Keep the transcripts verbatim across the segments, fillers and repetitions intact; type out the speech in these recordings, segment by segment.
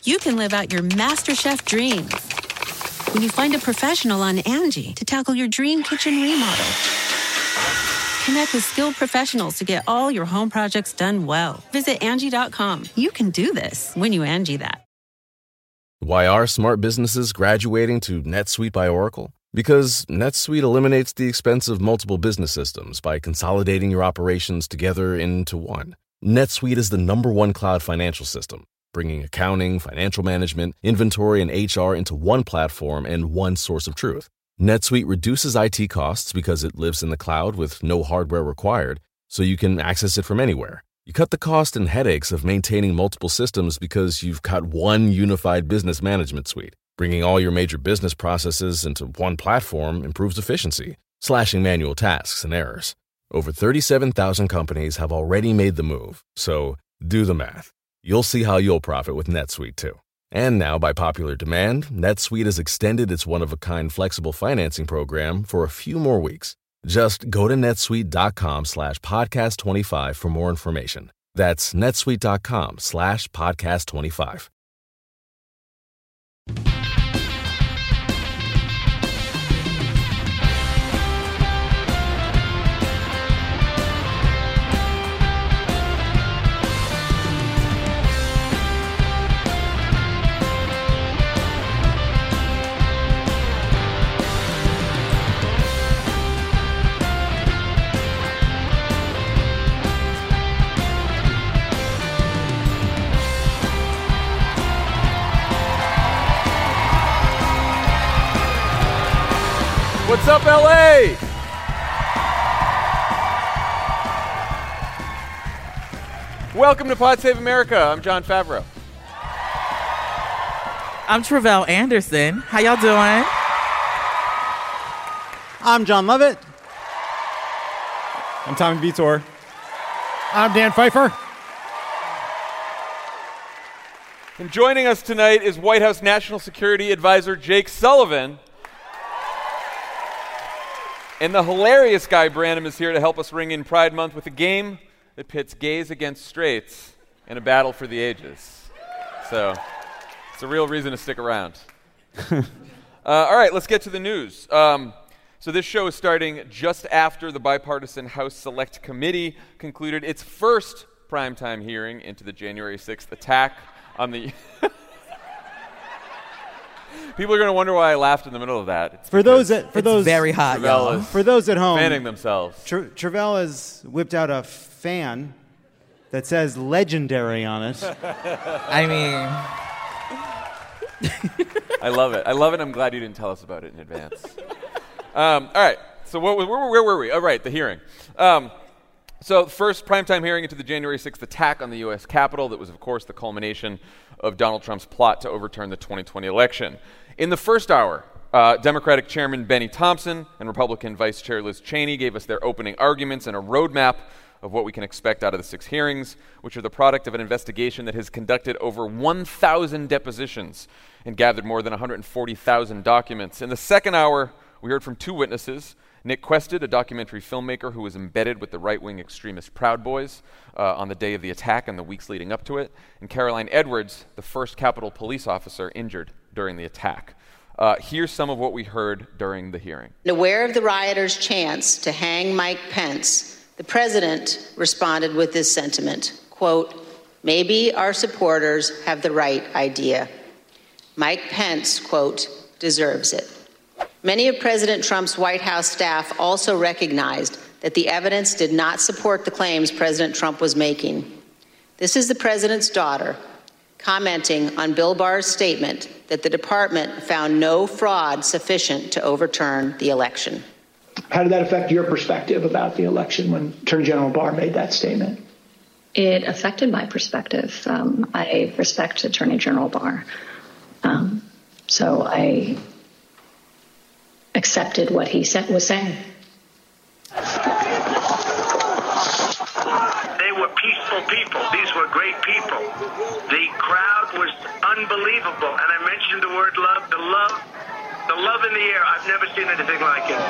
you can live out your MasterChef dreams when you find a professional on Angie to tackle your dream kitchen remodel. Connect with skilled professionals to get all your home projects done well. Visit Angie dot com. You can do this when you Angie that. Why are smart businesses graduating to NetSuite by Oracle? Because NetSuite eliminates the expense of multiple business systems by consolidating your operations together into one. NetSuite is the number one cloud financial system, bringing accounting, financial management, inventory, and H R into one platform and one source of truth. NetSuite reduces I T costs because it lives in the cloud with no hardware required, so you can access it from anywhere. You cut the cost and headaches of maintaining multiple systems because you've got one unified business management suite. Bringing all your major business processes into one platform improves efficiency, slashing manual tasks and errors. Over thirty-seven thousand companies have already made the move, so do the math. You'll see how you'll profit with NetSuite too. And now, by popular demand, NetSuite has extended its one-of-a-kind flexible financing program for a few more weeks. Just go to netsuite.com slash podcast 25 for more information. That's netsuite.com slash podcast 25. What's up, L A? Welcome to Pod Save America. I'm John Favreau. I'm Travell Anderson. How y'all doing? I'm John Lovett. I'm Tommy Vitor. I'm Dan Pfeiffer. And joining us tonight is White House National Security Advisor Jake Sullivan. And the hilarious Guy Branum is here to help us ring in Pride Month with a game that pits gays against straights in a battle for the ages. So it's a real reason to stick around. uh, all right, let's get to the news. Um, so this show is starting just after the bipartisan House Select Committee concluded its first primetime hearing into the January sixth attack on the... People are going to wonder why I laughed in the middle of that. It's for those at, for it's those very hot, Travell y'all. For those at home, fanning themselves. Tra- Travell has whipped out a fan that says "legendary" on it. I mean, I love it. I love it. I'm glad you didn't tell us about it in advance. Um, all right. So what, where, where were we? Oh, right, the hearing. Um, so first primetime hearing into the January sixth attack on the U S Capitol. That was, of course, the culmination of Donald Trump's plot to overturn the twenty twenty election. In the first hour, uh, Democratic Chairman Benny Thompson and Republican Vice Chair Liz Cheney gave us their opening arguments and a roadmap of what we can expect out of the six hearings, which are the product of an investigation that has conducted over one thousand depositions and gathered more than one hundred forty thousand documents. In the second hour, we heard from two witnesses, Nick Quested, a documentary filmmaker who was embedded with the right-wing extremist Proud Boys uh, on the day of the attack and the weeks leading up to it, and Caroline Edwards, the first Capitol police officer injured during the attack. Uh, here's some of what we heard during the hearing. Aware of the rioters' chance to hang Mike Pence, the president responded with this sentiment, quote, "Maybe our supporters have the right idea. Mike Pence, quote, deserves it." Many of President Trump's White House staff also recognized that the evidence did not support the claims President Trump was making. This is the president's daughter commenting on Bill Barr's statement that the department found no fraud sufficient to overturn the election. How did that affect your perspective about the election when Attorney General Barr made that statement? It affected my perspective. Um, I respect Attorney General Barr. Um, so I accepted what he said, was saying. They were peaceful people. These were great people. The crowd was unbelievable. And I mentioned the word love, the love, the love in the air. I've never seen anything like it.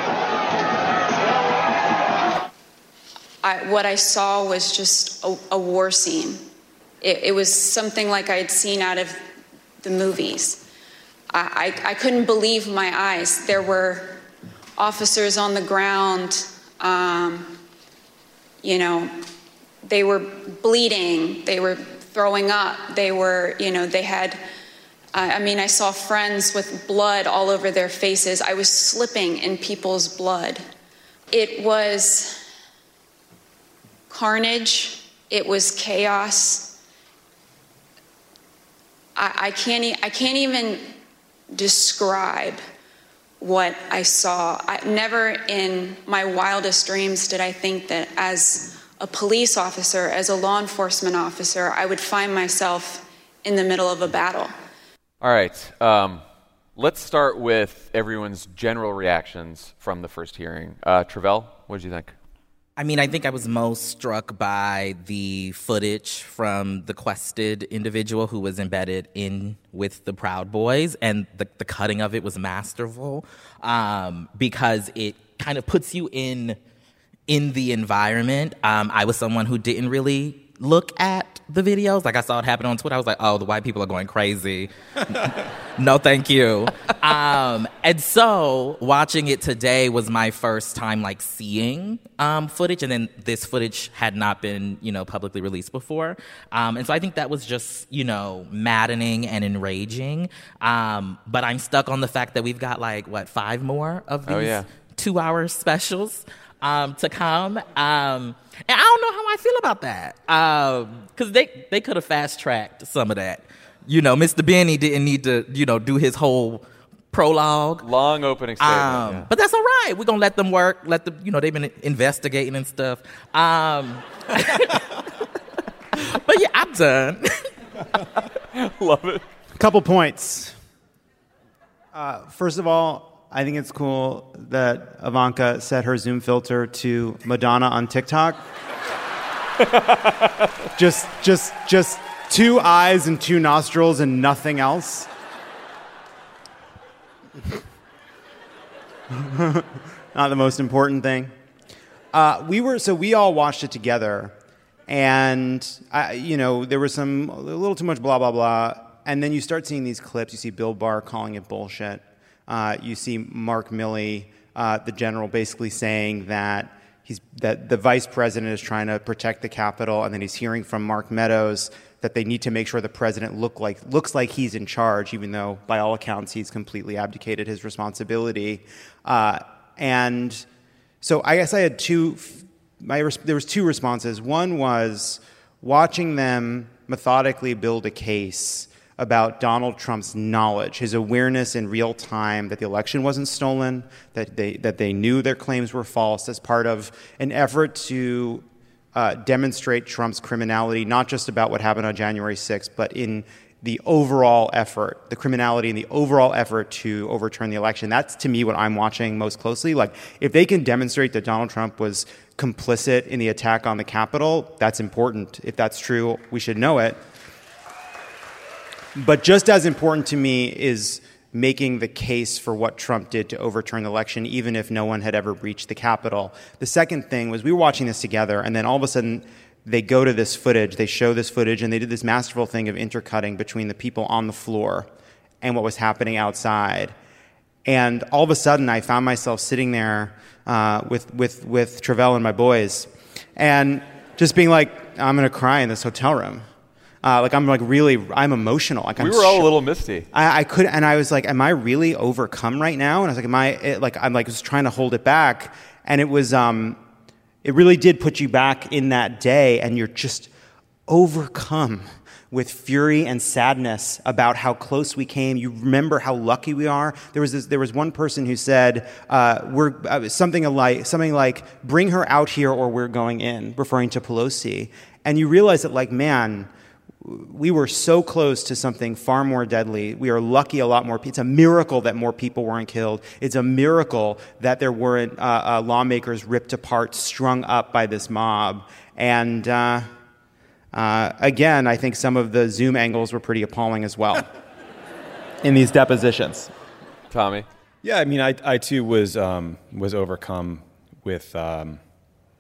I, what I saw was just a, a war scene. It, it was something like I had seen out of the movies. I, I, I couldn't believe my eyes. There were officers on the ground, um, you know, they were bleeding, they were throwing up, they were, you know, they had, uh, I mean, I saw friends with blood all over their faces. I was slipping in people's blood. It was carnage. It was chaos. I, I can't, e- I can't even describe what I saw. I, never in my wildest dreams did I think that as a police officer, as a law enforcement officer, I would find myself in the middle of a battle. All right. Um, let's start with everyone's general reactions from the first hearing. Uh, Travell, what did you think? I mean, I think I was most struck by the footage from the quested individual who was embedded in with the Proud Boys, and the, the cutting of it was masterful um, because it kind of puts you in in the environment. Um, I was someone who didn't really look at the videos. Like, I saw it happen on Twitter. I was like, oh, the white people are going crazy. No, thank you. Um, and so watching it today was my first time, like, seeing um, footage. And then this footage had not been, you know, publicly released before. Um, and so I think that was just, you know, maddening and enraging. Um, but I'm stuck on the fact that we've got, like, what, five more of these oh, yeah. two-hour specials um, to come. Um, and I don't know how I feel about that. Because um, they, they could have fast-tracked some of that. You know, Mister Benny didn't need to, you know, do his whole prologue. Long opening statement. Um, yeah. But that's all right. We're going to let them work. Let them, you know, they've been investigating and stuff. Um, but yeah, I'm done. Love it. Couple points. Uh, first of all, I think it's cool that Ivanka set her Zoom filter to Madonna on TikTok. just, just, just two eyes and two nostrils and nothing else. Not the most important thing. Uh, we were so we all watched it together, and I, you know, there was some a little too much blah blah blah, and then you start seeing these clips. You see Bill Barr calling it bullshit. Uh, you see Mark Milley, uh, the general, basically saying that he's that the vice president is trying to protect the Capitol, and then he's hearing from Mark Meadows that they need to make sure the president look like looks like he's in charge, even though by all accounts he's completely abdicated his responsibility. Uh, and so I guess I had two. My there was two responses. One was watching them methodically build a case about Donald Trump's knowledge, his awareness in real time that the election wasn't stolen, that they that they knew their claims were false, as part of an effort to uh, demonstrate Trump's criminality, not just about what happened on January sixth, but in the overall effort, the criminality in the overall effort to overturn the election. That's, to me, what I'm watching most closely. Like, if they can demonstrate that Donald Trump was complicit in the attack on the Capitol, that's important. If that's true, we should know it. But just as important to me is making the case for what Trump did to overturn the election, even if no one had ever breached the Capitol. The second thing was we were watching this together, and then all of a sudden they go to this footage, they show this footage, and they did this masterful thing of intercutting between the people on the floor and what was happening outside. And all of a sudden I found myself sitting there uh, with, with, with Travell and my boys, and just being like, I'm going to cry in this hotel room. Uh, like I'm like really, I'm emotional. Like I'm we were all sh- a little misty. I, I could, and I was like, "Am I really overcome right now?" And I was like, "Am I?" It, like I'm like just trying to hold it back, and it was, um, it really did put you back in that day, and you're just overcome with fury and sadness about how close we came. You remember how lucky we are. There was this, there was one person who said, uh, "We're uh, something like something like bring her out here or we're going in," referring to Pelosi, and you realize that, like, man, we were so close to something far more deadly. We are lucky a lot more people. It's a miracle that more people weren't killed. It's a miracle that there weren't uh, uh, lawmakers ripped apart, strung up by this mob. And uh, uh, again, I think some of the Zoom angles were pretty appalling as well in these depositions. Tommy? Yeah, I mean, I, I too was um, was overcome with um,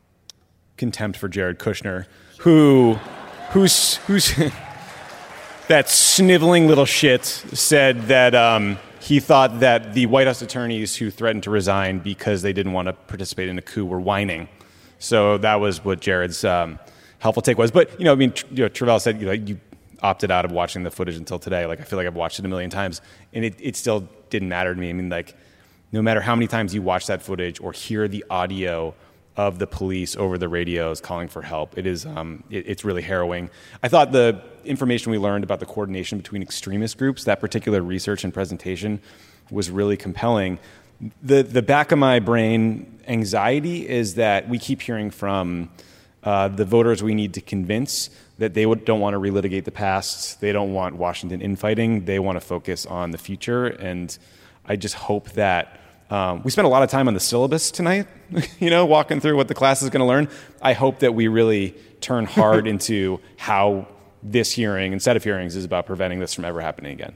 contempt for Jared Kushner, who... Who's who's? Thank that sniveling little shit said that um, he thought that the White House attorneys who threatened to resign because they didn't want to participate in a coup were whining. So that was what Jared's um, helpful take was. But, you know, I mean, you know, Travell said, you know, you opted out of watching the footage until today. Like, I feel like I've watched it a million times, and it, it still didn't matter to me. I mean, like, no matter how many times you watch that footage or hear the audio of the police over the radios calling for help, it is um, it, it's really harrowing. I thought the information we learned about the coordination between extremist groups, that particular research and presentation, was really compelling. The the back of my brain anxiety is that we keep hearing from uh, the voters we need to convince that they would, don't want to relitigate the past. They don't want Washington infighting. They want to focus on the future. And I just hope that um, we spent a lot of time on the syllabus tonight, you know, walking through what the class is going to learn. I hope that we really turn hard into how this hearing and set of hearings is about preventing this from ever happening again.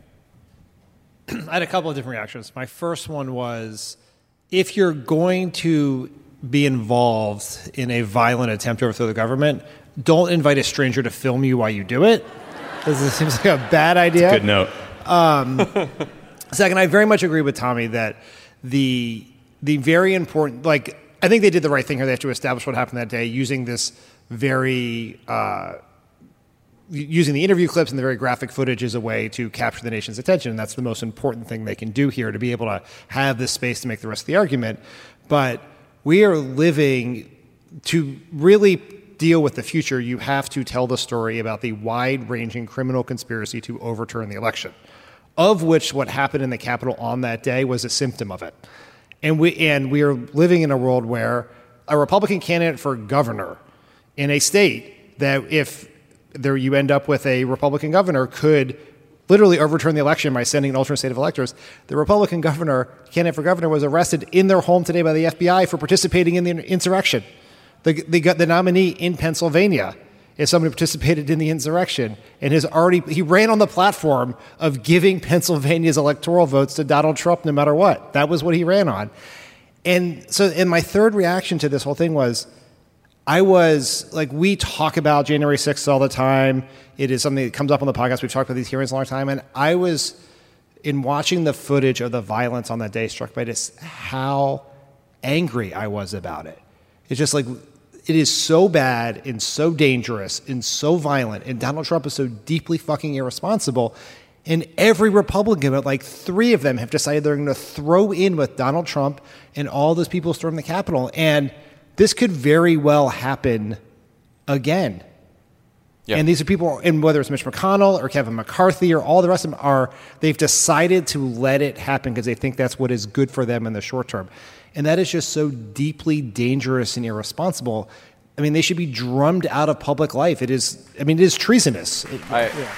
I had a couple of different reactions. My first one was, if you're going to be involved in a violent attempt to overthrow the government, don't invite a stranger to film you while you do it. This seems like a bad idea. That's a good note. Um, second, I very much agree with Tommy that the the very important, like, I think they did the right thing here. They have to establish what happened that day using this very, uh, using the interview clips and the very graphic footage as a way to capture the nation's attention. And that's the most important thing they can do here, to be able to have this space to make the rest of the argument. But we are living, to really deal with the future, you have to tell the story about the wide-ranging criminal conspiracy to overturn the election, of which what happened in the Capitol on that day was a symptom of it. And we and we are living in a world where a Republican candidate for governor in a state that, if there you end up with a Republican governor, could literally overturn the election by sending an alternate state of electors. The Republican governor, candidate for governor, was arrested in their home today by the F B I for participating in the insurrection. The, the, the nominee in Pennsylvania is someone who participated in the insurrection and has already, he ran on the platform of giving Pennsylvania's electoral votes to Donald Trump no matter what. That was what he ran on. And so, and my third reaction to this whole thing was, I was, like, we talk about January sixth all the time. It is something that comes up on the podcast. We've talked about these hearings a long time. And I was, in watching the footage of the violence on that day, struck by just how angry I was about it. It's just like, it is so bad and so dangerous and so violent, and Donald Trump is so deeply fucking irresponsible. And every Republican, but like three of them, have decided they're going to throw in with Donald Trump and all those people storming the Capitol. And this could very well happen again. Yeah. And these are people, and whether it's Mitch McConnell or Kevin McCarthy or all the rest of them, are they've decided to let it happen because they think that's what is good for them in the short term. And that is just so deeply dangerous and irresponsible. I mean, they should be drummed out of public life. It is, I mean, it is treasonous. It, I, yeah.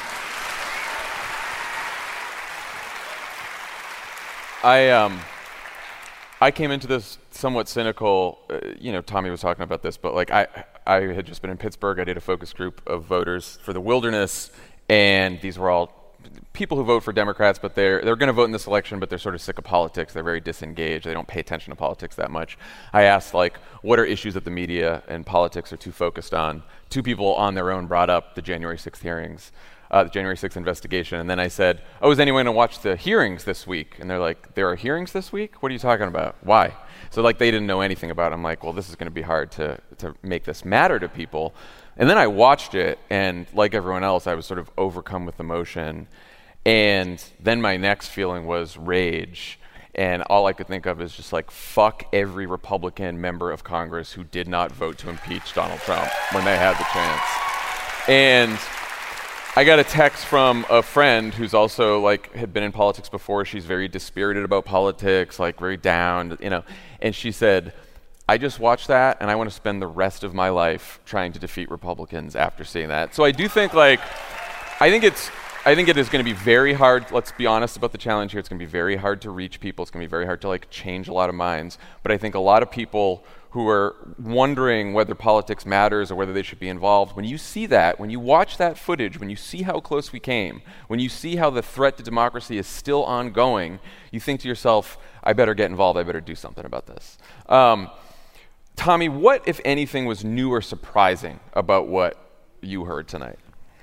I, um, I came into this somewhat cynical. Uh, you know, Tommy was talking about this, but like I, I had just been in Pittsburgh. I did a focus group of voters for the Wilderness, and these were all people who vote for Democrats, but they're they're going to vote in this election, but they're sort of sick of politics. They're very disengaged. They don't pay attention to politics that much. I asked, like, what are issues that the media and politics are too focused on? Two people on their own brought up the January sixth hearings, uh, the January sixth investigation, and then I said, oh, is anyone going to watch the hearings this week? And they're like, there are hearings this week? What are you talking about? Why? So, like, they didn't know anything about it. I'm like, well, this is going to be hard to to make this matter to people. And then I watched it, and like everyone else, I was sort of overcome with emotion. And then my next feeling was rage. And all I could think of is just like, fuck every Republican member of Congress who did not vote to impeach Donald Trump when they had the chance. And I got a text from a friend who's also like had been in politics before. She's very dispirited about politics, like very down, you know. And she said, I just watched that and I want to spend the rest of my life trying to defeat Republicans after seeing that. So I do think like, I think it's, I think it is going to be very hard. Let's be honest about the challenge here. It's going to be very hard to reach people. It's going to be very hard to like change a lot of minds. But I think a lot of people who are wondering whether politics matters or whether they should be involved, when you see that, when you watch that footage, when you see how close we came, when you see how the threat to democracy is still ongoing, you think to yourself, I better get involved. I better do something about this. Um, Tommy, what, if anything, was new or surprising about what you heard tonight?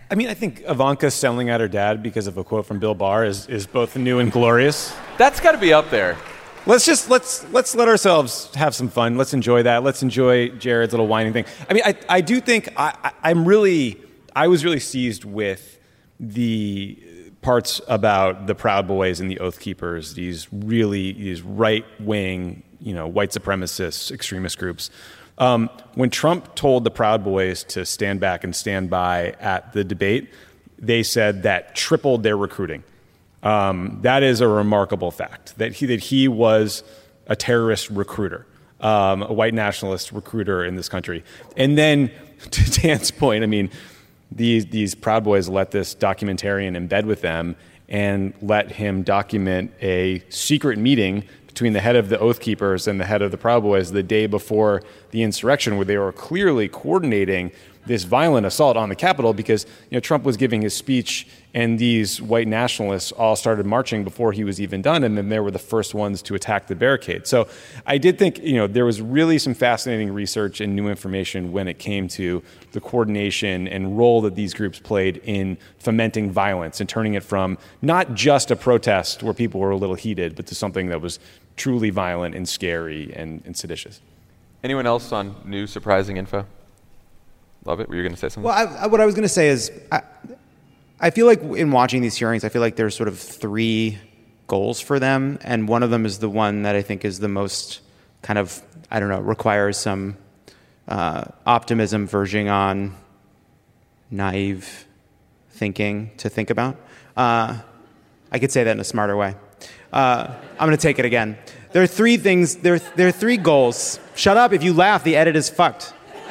I mean, I think Ivanka selling out her dad because of a quote from Bill Barr is, is both new and glorious. That's got to be up there. Let's just let's let's let ourselves have some fun. Let's enjoy that. Let's enjoy Jared's little whining thing. I mean, I I do think I, I I'm really I was really seized with the parts about the Proud Boys and the Oath Keepers. These really these right wing, you know, white supremacists, extremist groups. Um, when Trump told the Proud Boys to stand back and stand by at the debate, they said that tripled their recruiting. Um, that is a remarkable fact, that he, that he was a terrorist recruiter, um, a white nationalist recruiter in this country. And then, to Dan's point, I mean, these, these Proud Boys let this documentarian in bed with them and let him document a secret meeting between the head of the Oath Keepers and the head of the Proud Boys the day before the insurrection, where they were clearly coordinating this violent assault on the Capitol because, you know, Trump was giving his speech and these white nationalists all started marching before he was even done, and then they were the first ones to attack the barricade. So I did think, you know, there was really some fascinating research and new information when it came to the coordination and role that these groups played in fomenting violence and turning it from not just a protest where people were a little heated, but to something that was truly violent and scary and, and seditious. Anyone else on new surprising info? Love it. Were you going to say something? Well, I, I, what I was going to say is, I, I feel like in watching these hearings, I feel like there's sort of three goals for them, and one of them is the one that I think is the most kind of, I don't know, requires some uh, optimism verging on naive thinking to think about. Uh, I could say that in a smarter way. Uh, I'm going to take it again. There are three things, there, there are three goals. Shut up. If you laugh, the edit is fucked.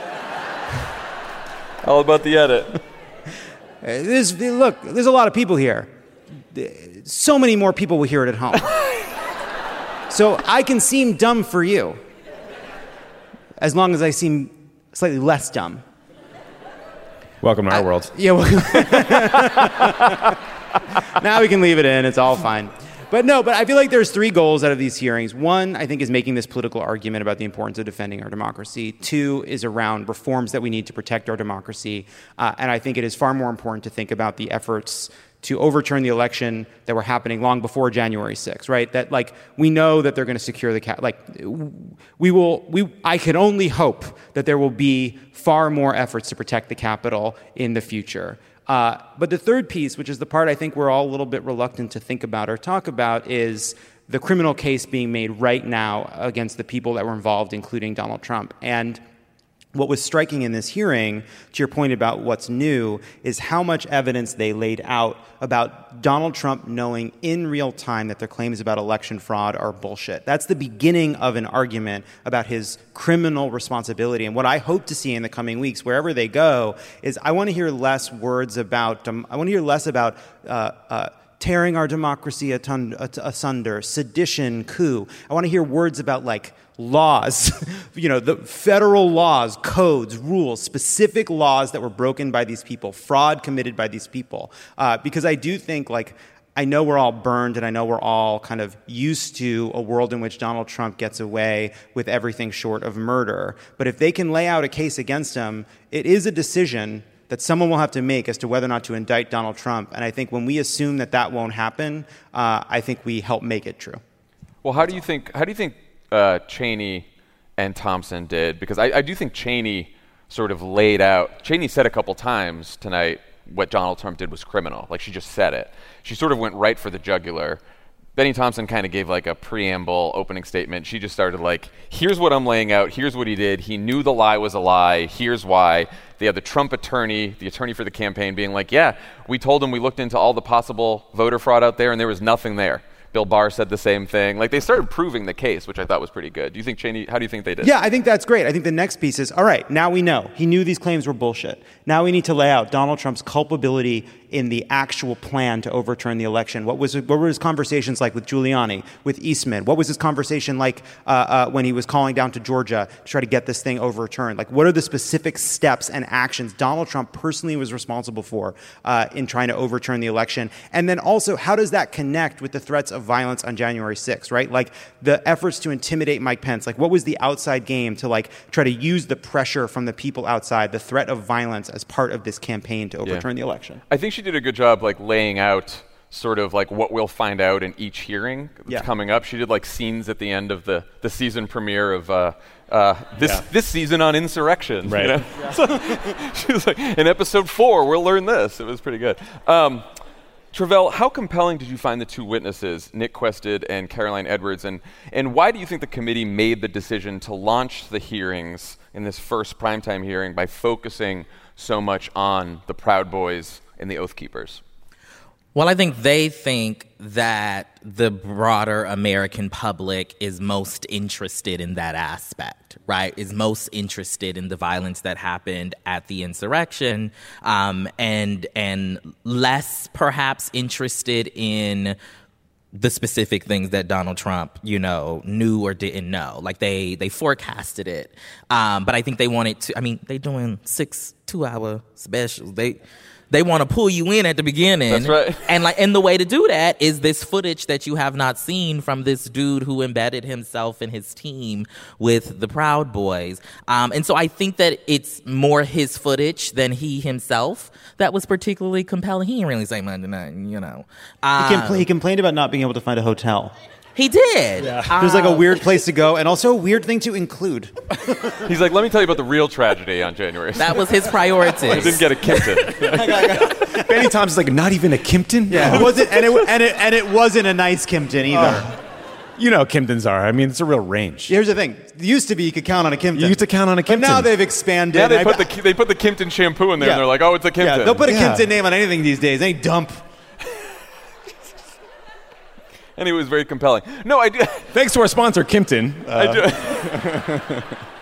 All about the edit. There's, look, there's a lot of people here. So many more people will hear it at home. So I can seem dumb for you, as long as I seem slightly less dumb. Welcome to our I, world. Yeah. Well, now we can leave it in. It's all fine. But no, but I feel like there's three goals out of these hearings. One, I think, is making this political argument about the importance of defending our democracy. Two is around reforms that we need to protect our democracy. Uh, and I think it is far more important to think about the efforts to overturn the election that were happening long before January sixth, right? That, like, we know that they're going to secure the cap. Like, we will, we, I can only hope that there will be far more efforts to protect the Capitol in the future. Uh, but the third piece, which is the part I think we're all a little bit reluctant to think about or talk about, is the criminal case being made right now against the people that were involved, including Donald Trump. And what was striking in this hearing, to your point about what's new, is how much evidence they laid out about Donald Trump knowing in real time that their claims about election fraud are bullshit. That's the beginning of an argument about his criminal responsibility. And what I hope to see in the coming weeks, wherever they go, is I want to hear less words about, um, I want to hear less about uh, uh, tearing our democracy asunder, sedition, coup. I want to hear words about, like, laws, you know, the federal laws, codes, rules, specific laws that were broken by these people, fraud committed by these people. Uh, because I do think, like, I know we're all burned and I know we're all kind of used to a world in which Donald Trump gets away with everything short of murder. But if they can lay out a case against him, it is a decision that someone will have to make as to whether or not to indict Donald Trump. And I think when we assume that that won't happen, uh, I think we help make it true. Well, how do you think, how do you think Uh, Cheney and Thompson did? Because I, I do think Cheney sort of laid out, Cheney said a couple times tonight what Donald Trump did was criminal. Like, she just said it. She sort of went right for the jugular. Benny Thompson kind of gave like a preamble opening statement. She just started like, here's what I'm laying out. Here's what he did. He knew the lie was a lie. Here's why. They had the Trump attorney, the attorney for the campaign, being like, yeah, we told him we looked into all the possible voter fraud out there and there was nothing there. Bill Barr said the same thing. Like, they started proving the case, which I thought was pretty good. Do you think Cheney, how do you think they did? Yeah, I think that's great. I think the next piece is, all right, now we know. He knew these claims were bullshit. Now we need to lay out Donald Trump's culpability in the actual plan to overturn the election? What was what were his conversations like with Giuliani, with Eastman? What was his conversation like uh, uh, when he was calling down to Georgia to try to get this thing overturned? Like, what are the specific steps and actions Donald Trump personally was responsible for uh, in trying to overturn the election? And then also, how does that connect with the threats of violence on January sixth, right? Like the efforts to intimidate Mike Pence. Like, what was the outside game to like try to use the pressure from the people outside, the threat of violence as part of this campaign to overturn Yeah. the election? I think she did a good job like laying out sort of like what we'll find out in each hearing that's Yeah. coming up. She did like scenes at the end of the, the season premiere of uh, uh, this Yeah. this season on insurrection. Right. You know? So she was like, in episode four, we'll learn this. It was pretty good. Um, Travell, how compelling did you find the two witnesses, Nick Quested and Caroline Edwards, and, and why do you think the committee made the decision to launch the hearings in this first primetime hearing by focusing so much on the Proud Boys and the Oath Keepers? Well, I think they think that the broader American public is most interested in that aspect, right? Is most interested in the violence that happened at the insurrection, um, and and less perhaps interested in the specific things that Donald Trump, you know, knew or didn't know. Like they they forecasted it, um, but I think they wanted to. I mean, they doing six two-hour specials. They. They want to pull you in at the beginning. That's right. And like, and the way to do that is this footage that you have not seen from this dude who embedded himself and his team with the Proud Boys. Um, and so I think that it's more his footage than he himself that was particularly compelling. He didn't really say much tonight, you know. Um, He, compl- he complained about not being able to find a hotel. He did. It was like a weird place to go, and also a weird thing to include. He's like, let me tell you about the real tragedy on January sixth. That was his priority. I didn't get a Kimpton. Benny Thompson's like, not even a Kimpton? Yeah, it wasn't, and it and it and it wasn't a nice Kimpton either. Oh. You know how Kimptons are. I mean, it's a real range. Here's the thing: it used to be you could count on a Kimpton. You used to count on a But Kimpton. now they've expanded. Yeah, they I- put the they put the Kimpton shampoo in there, Yeah. and they're like, oh, it's a Kimpton. Yeah, they'll put a Yeah. Kimpton name on anything these days. Any dump. And it was very compelling. No, I do. Thanks to our sponsor, Kimpton. Uh, I do.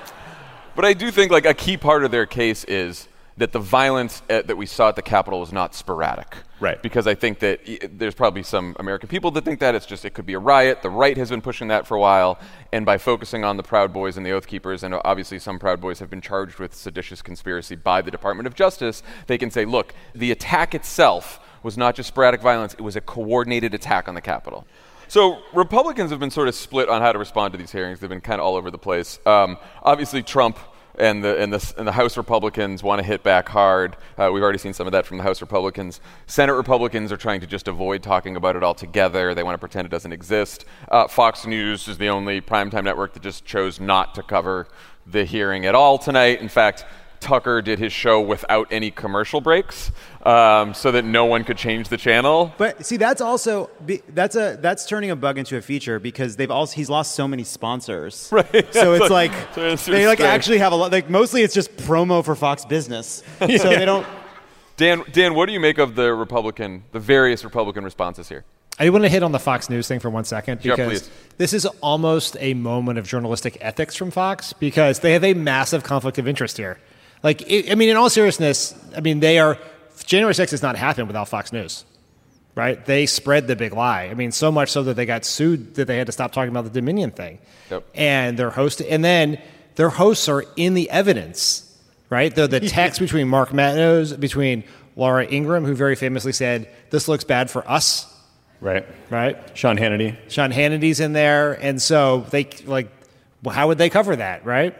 But I do think like a key part of their case is that the violence uh, that we saw at the Capitol was not sporadic. Right. Because I think that y- there's probably some American people that think that. It's just, it could be a riot. The right has been pushing that for a while. And by focusing on the Proud Boys and the Oath Keepers, and obviously some Proud Boys have been charged with seditious conspiracy by the Department of Justice, they can say, look, the attack itself was not just sporadic violence, it was a coordinated attack on the Capitol. So Republicans have been sort of split on how to respond to these hearings. They've been kind of all over the place. Um, obviously, Trump and the, and, the, and the House Republicans want to hit back hard. Uh, we've already seen some of that from the House Republicans. Senate Republicans are trying to just avoid talking about it altogether. They want to pretend it doesn't exist. Uh, Fox News is the only primetime network that just chose not to cover the hearing at all tonight. In fact, Tucker did his show without any commercial breaks, um, so that no one could change the channel. But see, that's also be- that's a that's turning a bug into a feature because they've also he's lost so many sponsors. Right. So it's like So it's they like strange. actually have a lot. Like mostly it's just promo for Fox Business. So they don't. Dan, Dan, what do you make of the Republican, the various Republican responses here? I want to hit on the Fox News thing for one second Sure, because please. this is almost a moment of journalistic ethics from Fox because they have a massive conflict of interest here. Like, it, I mean, in all seriousness, I mean, they are January sixth has not happened without Fox News, right? They spread the big lie. I mean, so much so that they got sued that they had to stop talking about the Dominion thing. Yep. And their host, and then their hosts are in the evidence, right? The the text between Mark Meadows, between Laura Ingraham, who very famously said, "This looks bad for us." Right. Right. Sean Hannity. Sean Hannity's in there, and so they like, well, how would they cover that, right?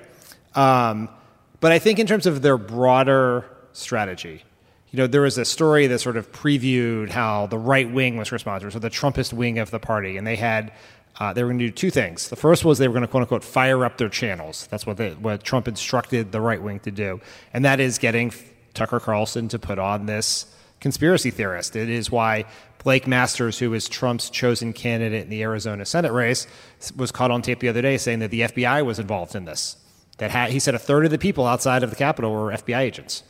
Um, but I think in terms of their broader strategy, you know, there was a story that sort of previewed how the right wing was responsible, so the Trumpist wing of the party, and they had uh, they were going to do two things. The first was they were going to quote unquote fire up their channels. That's what they, what Trump instructed the right wing to do, and that is getting Tucker Carlson to put on this conspiracy theorist. It is why Blake Masters, who is Trump's chosen candidate in the Arizona Senate race, was caught on tape the other day saying that the F B I was involved in this. That ha- he said a third of the people outside of the Capitol were F B I agents,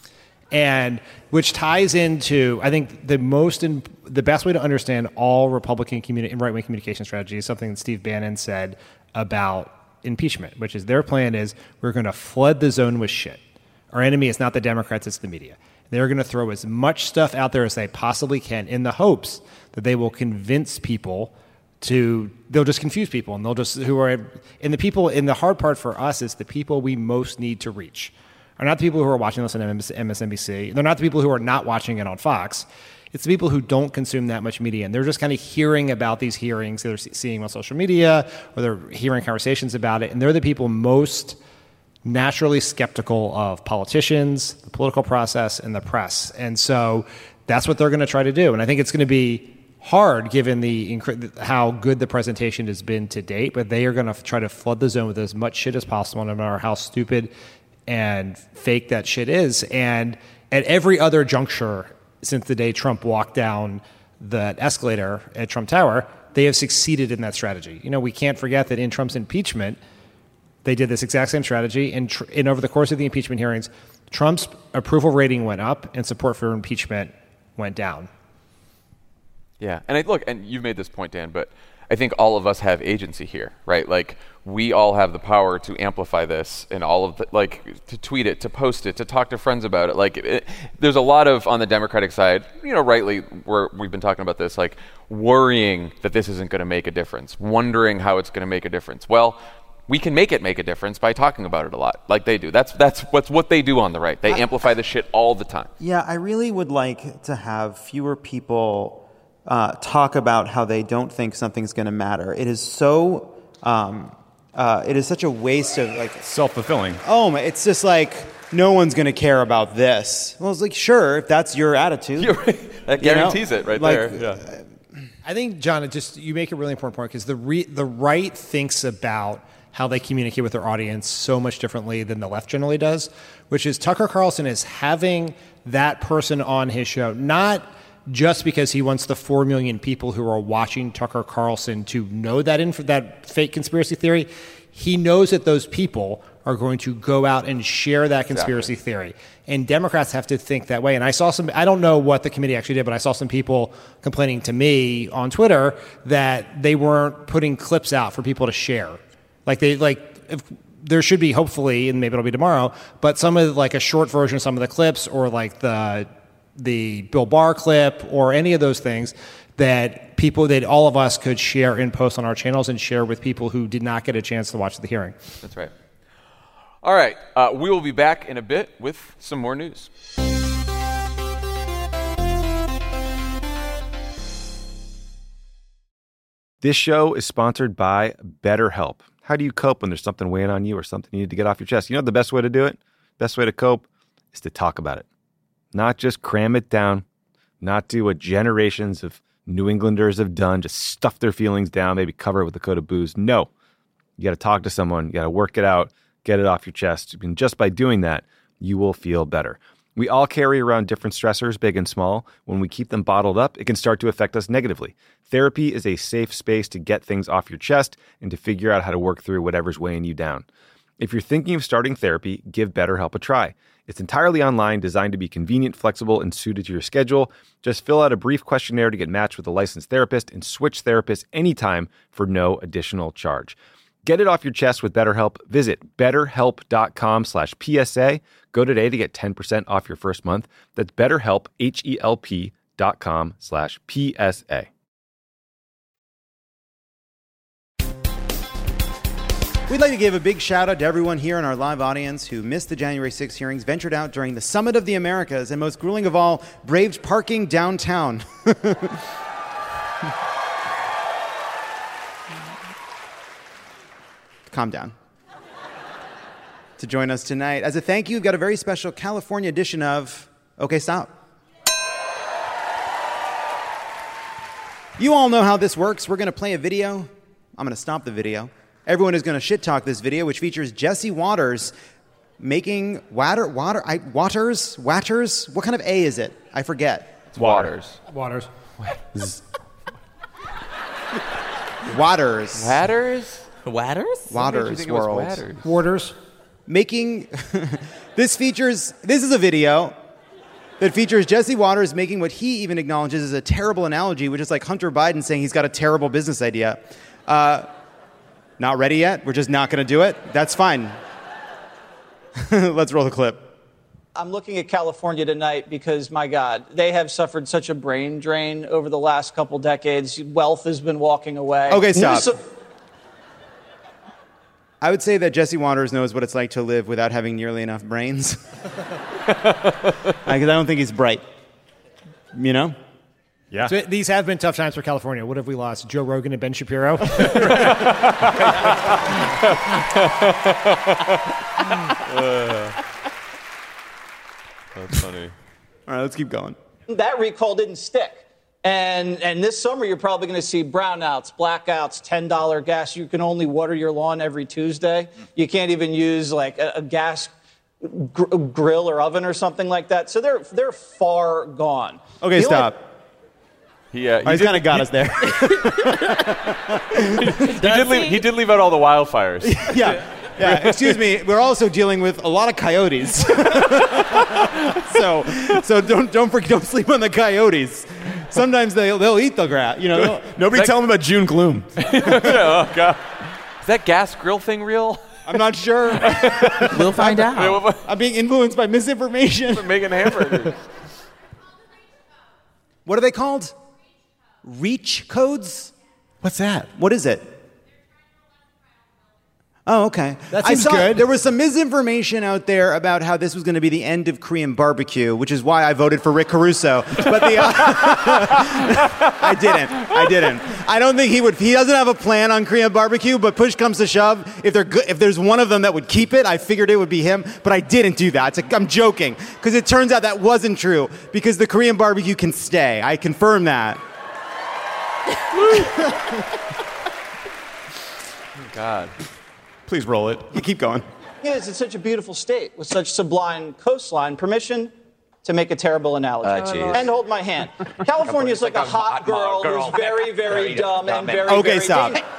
and which ties into I think the most in, the best way to understand all Republican communi- and right-wing communication strategy is something that Steve Bannon said about impeachment, which is their plan is we're going to flood the zone with shit. Our enemy is not the Democrats, it's the media. They're going to throw as much stuff out there as they possibly can in the hopes that they will convince people to, they'll just confuse people, and they'll just, who are, and the people, and the hard part for us is the people we most need to reach are not the people who are watching this on M S N B C. They're not the people who are not watching it on Fox. It's the people who don't consume that much media, and they're just kind of hearing about these hearings. They're seeing on social media, or they're hearing conversations about it, and they're the people most naturally skeptical of politicians, the political process, and the press. And so that's what they're going to try to do. And I think it's going to be hard given the how good the presentation has been to date, but they are going to try to flood the zone with as much shit as possible, no matter how stupid and fake that shit is. And at every other juncture since the day Trump walked down that escalator at Trump Tower, they have succeeded in that strategy. You know, we can't forget that in Trump's impeachment, they did this exact same strategy. And, tr- and over the course of the impeachment hearings, Trump's approval rating went up and support for impeachment went down. Yeah. And I, look, and you've made this point, Dan, but I think all of us have agency here, right? Like, we all have the power to amplify this and all of the, like, to tweet it, to post it, to talk to friends about it. Like, it, there's a lot of, on the Democratic side, you know, rightly, we're, we've been talking about this, like, worrying that this isn't going to make a difference, wondering how it's going to make a difference. Well, we can make it make a difference by talking about it a lot, like they do. That's that's what's what they do on the right. They I, amplify the shit all the time. Yeah, I really would like to have fewer people uh, talk about how they don't think something's going to matter. It is so, um, uh, it is such a waste of like self-fulfilling. Oh my! It's just like no one's going to care about this. Well, it's like sure, if that's your attitude, You're right. That guarantees you know? it right like, there. Yeah. I think, John, it just you make a really important point because the re, the right thinks about how they communicate with their audience so much differently than the left generally does, which is Tucker Carlson is having that person on his show, not just because he wants the four million people who are watching Tucker Carlson to know that inf- that fake conspiracy theory. He knows that those people are going to go out and share that conspiracy exactly. theory. And Democrats have to think that way. And I saw some, I don't know what the committee actually did, but I saw some people complaining to me on Twitter that they weren't putting clips out for people to share. Like they like if, there should be hopefully, and maybe it'll be tomorrow, but some of like a short version of some of the clips or like the the Bill Barr clip or any of those things that people that all of us could share and post on our channels and share with people who did not get a chance to watch the hearing. That's right. All right, uh, we will be back in a bit with some more news. This show is sponsored by BetterHelp. How do you cope when there's something weighing on you or something you need to get off your chest? You know the best way to do it? Best way to cope is to talk about it. Not just cram it down, not do what generations of New Englanders have done, just stuff their feelings down, maybe cover it with a coat of booze. No, you got to talk to someone, you got to work it out, get it off your chest. And just by doing that, you will feel better. We all carry around different stressors, big and small. When we keep them bottled up, it can start to affect us negatively. Therapy is a safe space to get things off your chest and to figure out how to work through whatever's weighing you down. If you're thinking of starting therapy, give BetterHelp a try. It's entirely online, designed to be convenient, flexible, and suited to your schedule. Just fill out a brief questionnaire to get matched with a licensed therapist and switch therapists anytime for no additional charge. Get it off your chest with BetterHelp. Visit betterhelp.com slash PSA. Go today to get ten percent off your first month. That's betterhelp, H-E-L-P dot com slash P-S-A. We'd like to give a big shout out to everyone here in our live audience who missed the January sixth hearings, ventured out during the Summit of the Americas, and most grueling of all, braved parking downtown. Calm down. To join us tonight. As a thank you, we've got a very special California edition of Okay, Stop. You all know how this works. We're going to play a video. I'm going to stop the video. Everyone is going to shit talk this video, which features Jesse Waters making water, water, I, Waters, Waters. What kind of A is it? I forget. It's Waters. Waters. Waters. Waters? Waters? Waters World. Waters? Waters. Making this features this is a video that features Jesse Waters making what he even acknowledges is a terrible analogy, which is like Hunter Biden saying he's got a terrible business idea. Uh, not ready yet? We're just not going to do it? That's fine. Let's roll the clip. I'm looking at California tonight because, my God, they have suffered such a brain drain over the last couple decades. Wealth has been walking away. Okay, stop. So- I would say that Jesse Waters knows what it's like to live without having nearly enough brains. Because I don't think he's bright. You know? Yeah. So these have been tough times for California. What have we lost? Joe Rogan and Ben Shapiro? uh, that's funny. All right, let's keep going. That recall didn't stick. And and this summer, you're probably going to see brownouts, blackouts, ten dollars gas. You can only water your lawn every Tuesday. You can't even use like a, a gas gr- grill or oven or something like that. So they're they're far gone. Okay, The stop. only- He, uh, he Oh, he's did- kind of got he- us there. he, did leave, he did leave out all the wildfires. yeah. Yeah, excuse me. We're also dealing with a lot of coyotes. so, so don't don't forget, don't sleep on the coyotes. Sometimes they'll they'll eat the grass. You know. they'll- Nobody tell him about June gloom. Oh, God. Is that gas grill thing real? I'm not sure. We'll find out. I'm being influenced by misinformation. Making hamburgers. What are they called? Reach codes? What's that? What is it? Oh, okay. That I seems saw good. there was some misinformation out there about how this was going to be the end of Korean barbecue, which is why I voted for Rick Caruso. But the uh, I didn't. I didn't. I don't think he would. He doesn't have a plan on Korean barbecue. But push comes to shove, if they're good, if there's one of them that would keep it, I figured it would be him. But I didn't do that. It's like, I'm joking because it turns out that wasn't true because the Korean barbecue can stay. I confirm that. God. Please roll it. You keep going. It is. It's such a beautiful state with such sublime coastline. Permission to make a terrible analogy. Uh, geez. and hold my hand. California is like a hot girl, girl. who's very, very, Very dumb, dumb and and- very, Okay, very stop. dangerous.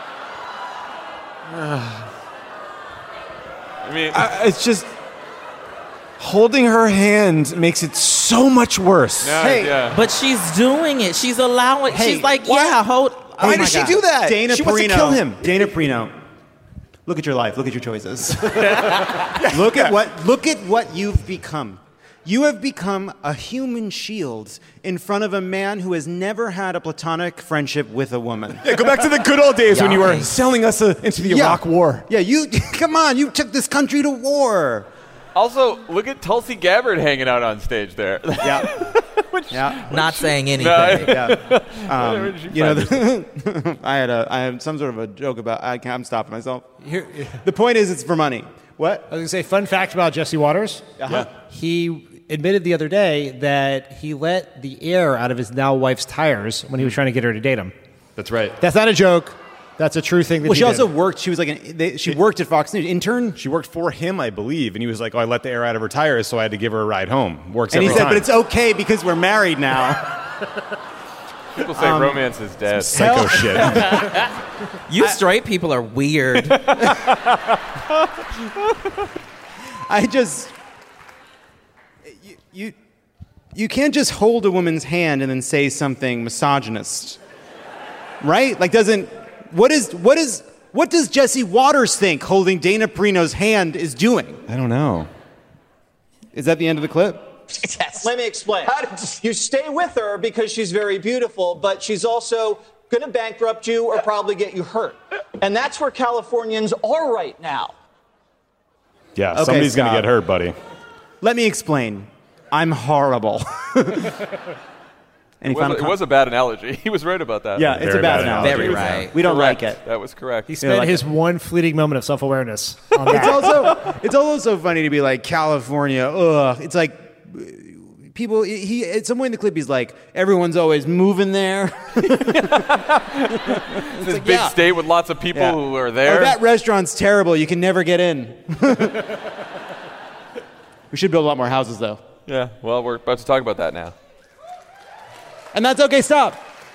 I mean, Uh, it's just holding her hand makes it so much worse. no, Hey, yeah. But she's doing it. She's allowing. Hey, she's like, why- yeah, hold. Why oh my does she God. do that? Dana she Perino. wants to kill him. Dana Perino. Look at your life. Look at your choices. look at what look at what you've become. You have become a human shield in front of a man who has never had a platonic friendship with a woman. Yeah, go back to the good old days when you were Yikes. selling us uh, into the Yeah. Iraq War. Yeah, you come on, you took this country to war. Also, look at Tulsi Gabbard hanging out on stage there. Yeah. yeah. Not saying anything. Yeah. Um, Where did she you know, find the, I had a I had some sort of a joke about I can't, I'm stopping myself. Here, The point is, it's for money. What? I was going to say, fun fact about Jesse Waters. Uh-huh. He admitted the other day that he let the air out of his now wife's tires when he was trying to get her to date him. That's right. That's not a joke. That's a true thing that Well, he she also did. worked. She was like an. They, she worked at Fox News. Intern. She worked for him, I believe, and he was like, "Oh, I let the air out of her tires, so I had to give her a ride home." Works And he every said, time. "But it's okay because we're married now." People say Um, romance is dead. psycho shit. You straight people are weird. I just. You, you, you can't just hold a woman's hand and then say something misogynist, right? Like, doesn't what is what is what does Jesse Waters think holding Dana Perino's hand is doing? I don't know. Is that the end of the clip? Yes. Let me explain. You stay with her because she's very beautiful, but she's also going to bankrupt you or probably get you hurt. And that's where Californians are right now. Yeah, Okay, somebody's gonna stop. get hurt, buddy. Let me explain. I'm horrible. Any It was, final it com- was a bad analogy. He was right about that. Yeah, it's Very a bad bad analogy. Very right. We don't Correct. like it. That was correct. He spent like his one fleeting moment of self-awareness on that. It's also it's also funny to be like California. Ugh. It's like people. He at some point in the clip he's like everyone's always moving there. It's this like, big yeah. state with lots of people Yeah. who are Oh, there. that restaurant's terrible. You can never get in. We should build a lot more houses though. Yeah, well, we're about to talk about that now. And that's okay. Stop.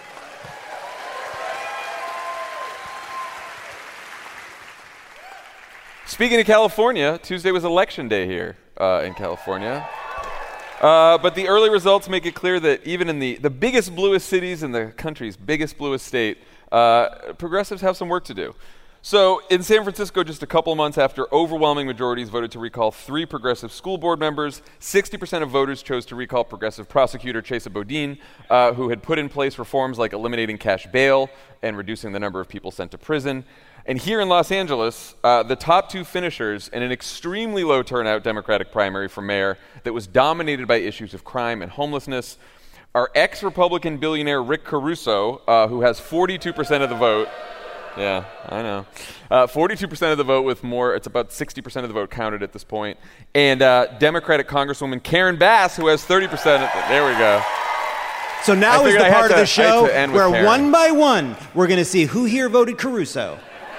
Speaking of California, Tuesday was election day here uh, in California. Uh, but the early results make it clear that even in the, the biggest, bluest cities in the country's biggest, bluest state, uh, progressives have some work to do. So in San Francisco, just a couple of months after overwhelming majorities voted to recall three progressive school board members, sixty percent of voters chose to recall progressive prosecutor Chesa Boudin, uh, who had put in place reforms like eliminating cash bail and reducing the number of people sent to prison. And here in Los Angeles, uh, the top two finishers in an extremely low turnout Democratic primary for mayor that was dominated by issues of crime and homelessness are ex-Republican billionaire Rick Caruso, uh, who has forty-two percent of the vote. Yeah, I know. Uh, forty-two percent of the vote with more, it's about sixty percent of the vote counted at this point. And uh, Democratic Congresswoman Karen Bass, who has thirty percent. Of, there we go. So now is the part of to, the show where Karen. one by one, we're going to see who here voted Caruso.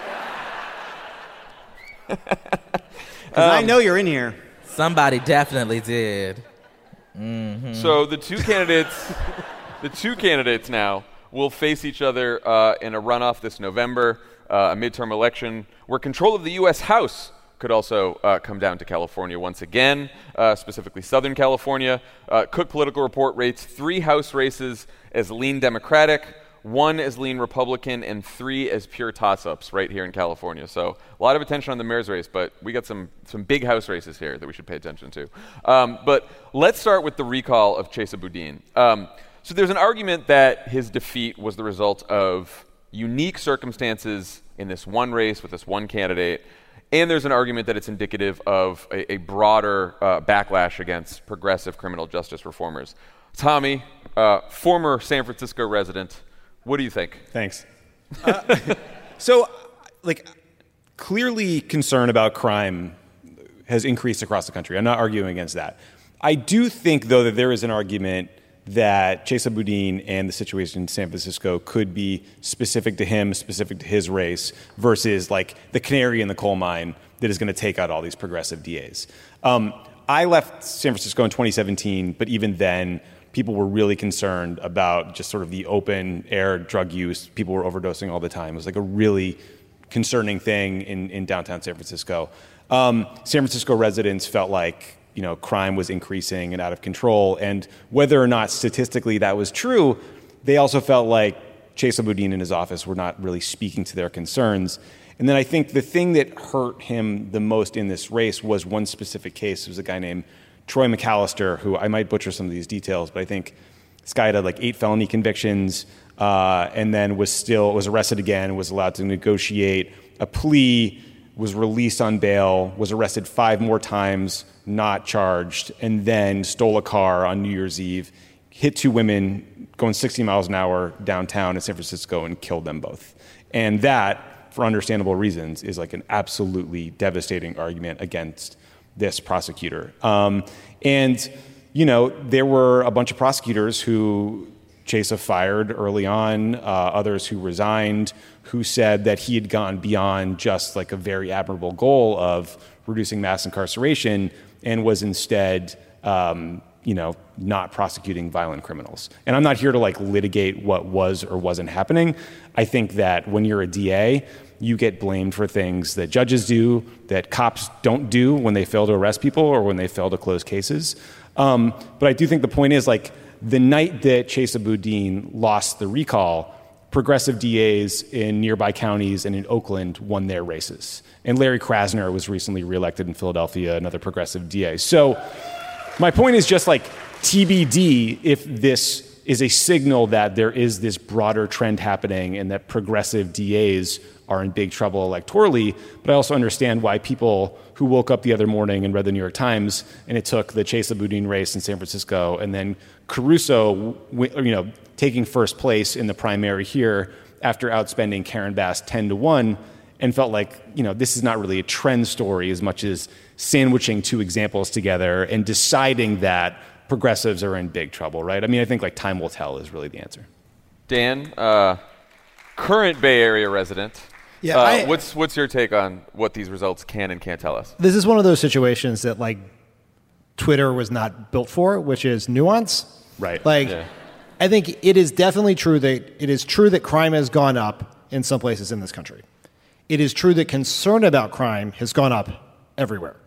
Because um, I know you're in here. Somebody definitely did. Mm-hmm. So the two candidates, the two candidates now will face each other uh, in a runoff this November, uh, a midterm election, where control of the U S House could also uh, come down to California once again, uh, specifically Southern California. Uh, Cook Political Report rates three House races as lean Democratic, one as lean Republican, and three as pure toss-ups right here in California. So a lot of attention on the mayor's race, but we got some, some big House races here that we should pay attention to. Um, but let's start with the recall of Chesa Boudin. Um, so there's an argument that his defeat was the result of unique circumstances in this one race with this one candidate, and there's an argument that it's indicative of a, a broader uh, backlash against progressive criminal justice reformers. Tommy, uh, former San Francisco resident, what do you think? Thanks. Uh, so, like, clearly concern about crime has increased across the country. I'm not arguing against that. I do think, though, that there is an argument that Chesa Boudin and the situation in San Francisco could be specific to him, specific to his race, versus, like, the canary in the coal mine that is going to take out all these progressive D As. Um, I left San Francisco in twenty seventeen, but even then, people were really concerned about just sort of the open air drug use. People were overdosing all the time. It was like a really concerning thing in, in downtown San Francisco. Um, San Francisco residents felt like, you know, crime was increasing and out of control. And whether or not statistically that was true, they also felt like Chesa Boudin and his office were not really speaking to their concerns. And then I think the thing that hurt him the most in this race was one specific case. It was a guy named Troy McAllister, who I might butcher some of these details, but I think this guy had like eight felony convictions, uh, and then was still was arrested again, was allowed to negotiate a plea, was released on bail, was arrested five more times, not charged, and then stole a car on New Year's Eve, hit two women going sixty miles an hour downtown in San Francisco and killed them both. And that, for understandable reasons, is like an absolutely devastating argument against this prosecutor. Um, and, you know, there were a bunch of prosecutors who Chesa fired early on, uh, others who resigned, who said that he had gone beyond just like a very admirable goal of reducing mass incarceration and was instead, um, you know, not prosecuting violent criminals. And I'm not here to like litigate what was or wasn't happening. I think that when you're a D A, you get blamed for things that judges do, that cops don't do when they fail to arrest people or when they fail to close cases. Um, but I do think the point is, like, the night that Chesa Boudin lost the recall, progressive D As in nearby counties and in Oakland won their races. And Larry Krasner was recently reelected in Philadelphia, another progressive D A. So my point is just like T B D if this is a signal that there is this broader trend happening and that progressive D As are in big trouble electorally, but I also understand why people who woke up the other morning and read the New York Times and it took the Chesa Boudin race in San Francisco and then Caruso, you know, taking first place in the primary here after outspending Karen Bass ten to one and felt like, you know, this is not really a trend story as much as sandwiching two examples together and deciding that progressives are in big trouble, right? I mean, I think like time will tell is really the answer. Dan, uh, current Bay Area resident. Yeah, uh, I, what's what's your take on what these results can and can't tell us? This is one of those situations that like Twitter was not built for, which is nuance. Right. Like, Yeah. I think it is definitely true that it is true that crime has gone up in some places in this country. It is true that concern about crime has gone up everywhere.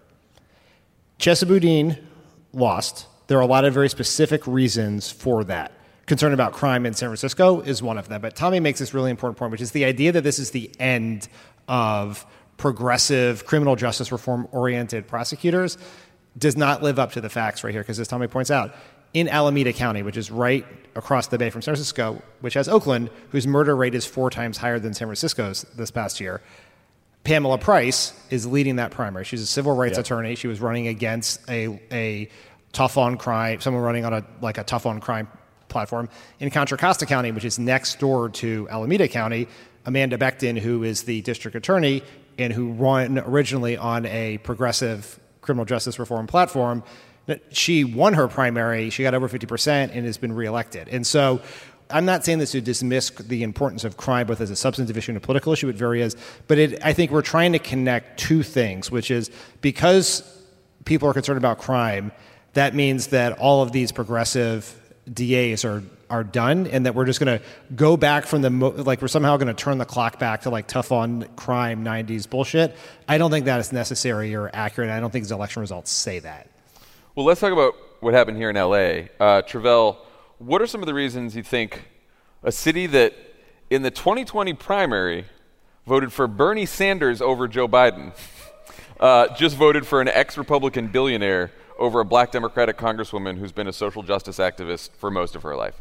Chesa Boudin lost. There are a lot of very specific reasons for that. Concern about crime in San Francisco is one of them. But Tommy makes this really important point, which is the idea that this is the end of progressive criminal justice reform-oriented prosecutors does not live up to the facts right here, because as Tommy points out, in Alameda County, which is right across the bay from San Francisco, which has Oakland, whose murder rate is four times higher than San Francisco's this past year, Pamela Price is leading that primary. She's a civil rights yep. attorney. She was running against a a tough on crime, someone running on a like a tough on crime platform. In Contra Costa County, which is next door to Alameda County, Amanda Becton, who is the district attorney and who ran originally on a progressive criminal justice reform platform, she won her primary. She got over fifty percent and has been reelected. And so I'm not saying this to dismiss the importance of crime both as a substantive issue and a political issue. It very is. But it, I think we're trying to connect two things, which is because people are concerned about crime, that means that all of these progressive D As are are done, and that we're just going to go back from the, mo- like we're somehow going to turn the clock back to like tough on crime nineties bullshit. I don't think that is necessary or accurate. I don't think the election results say that. Well, let's talk about what happened here in L A. Uh, Travell, what are some of the reasons you think a city that in the twenty twenty primary voted for Bernie Sanders over Joe Biden uh, just voted for an ex-Republican billionaire over a black Democratic congresswoman who's been a social justice activist for most of her life?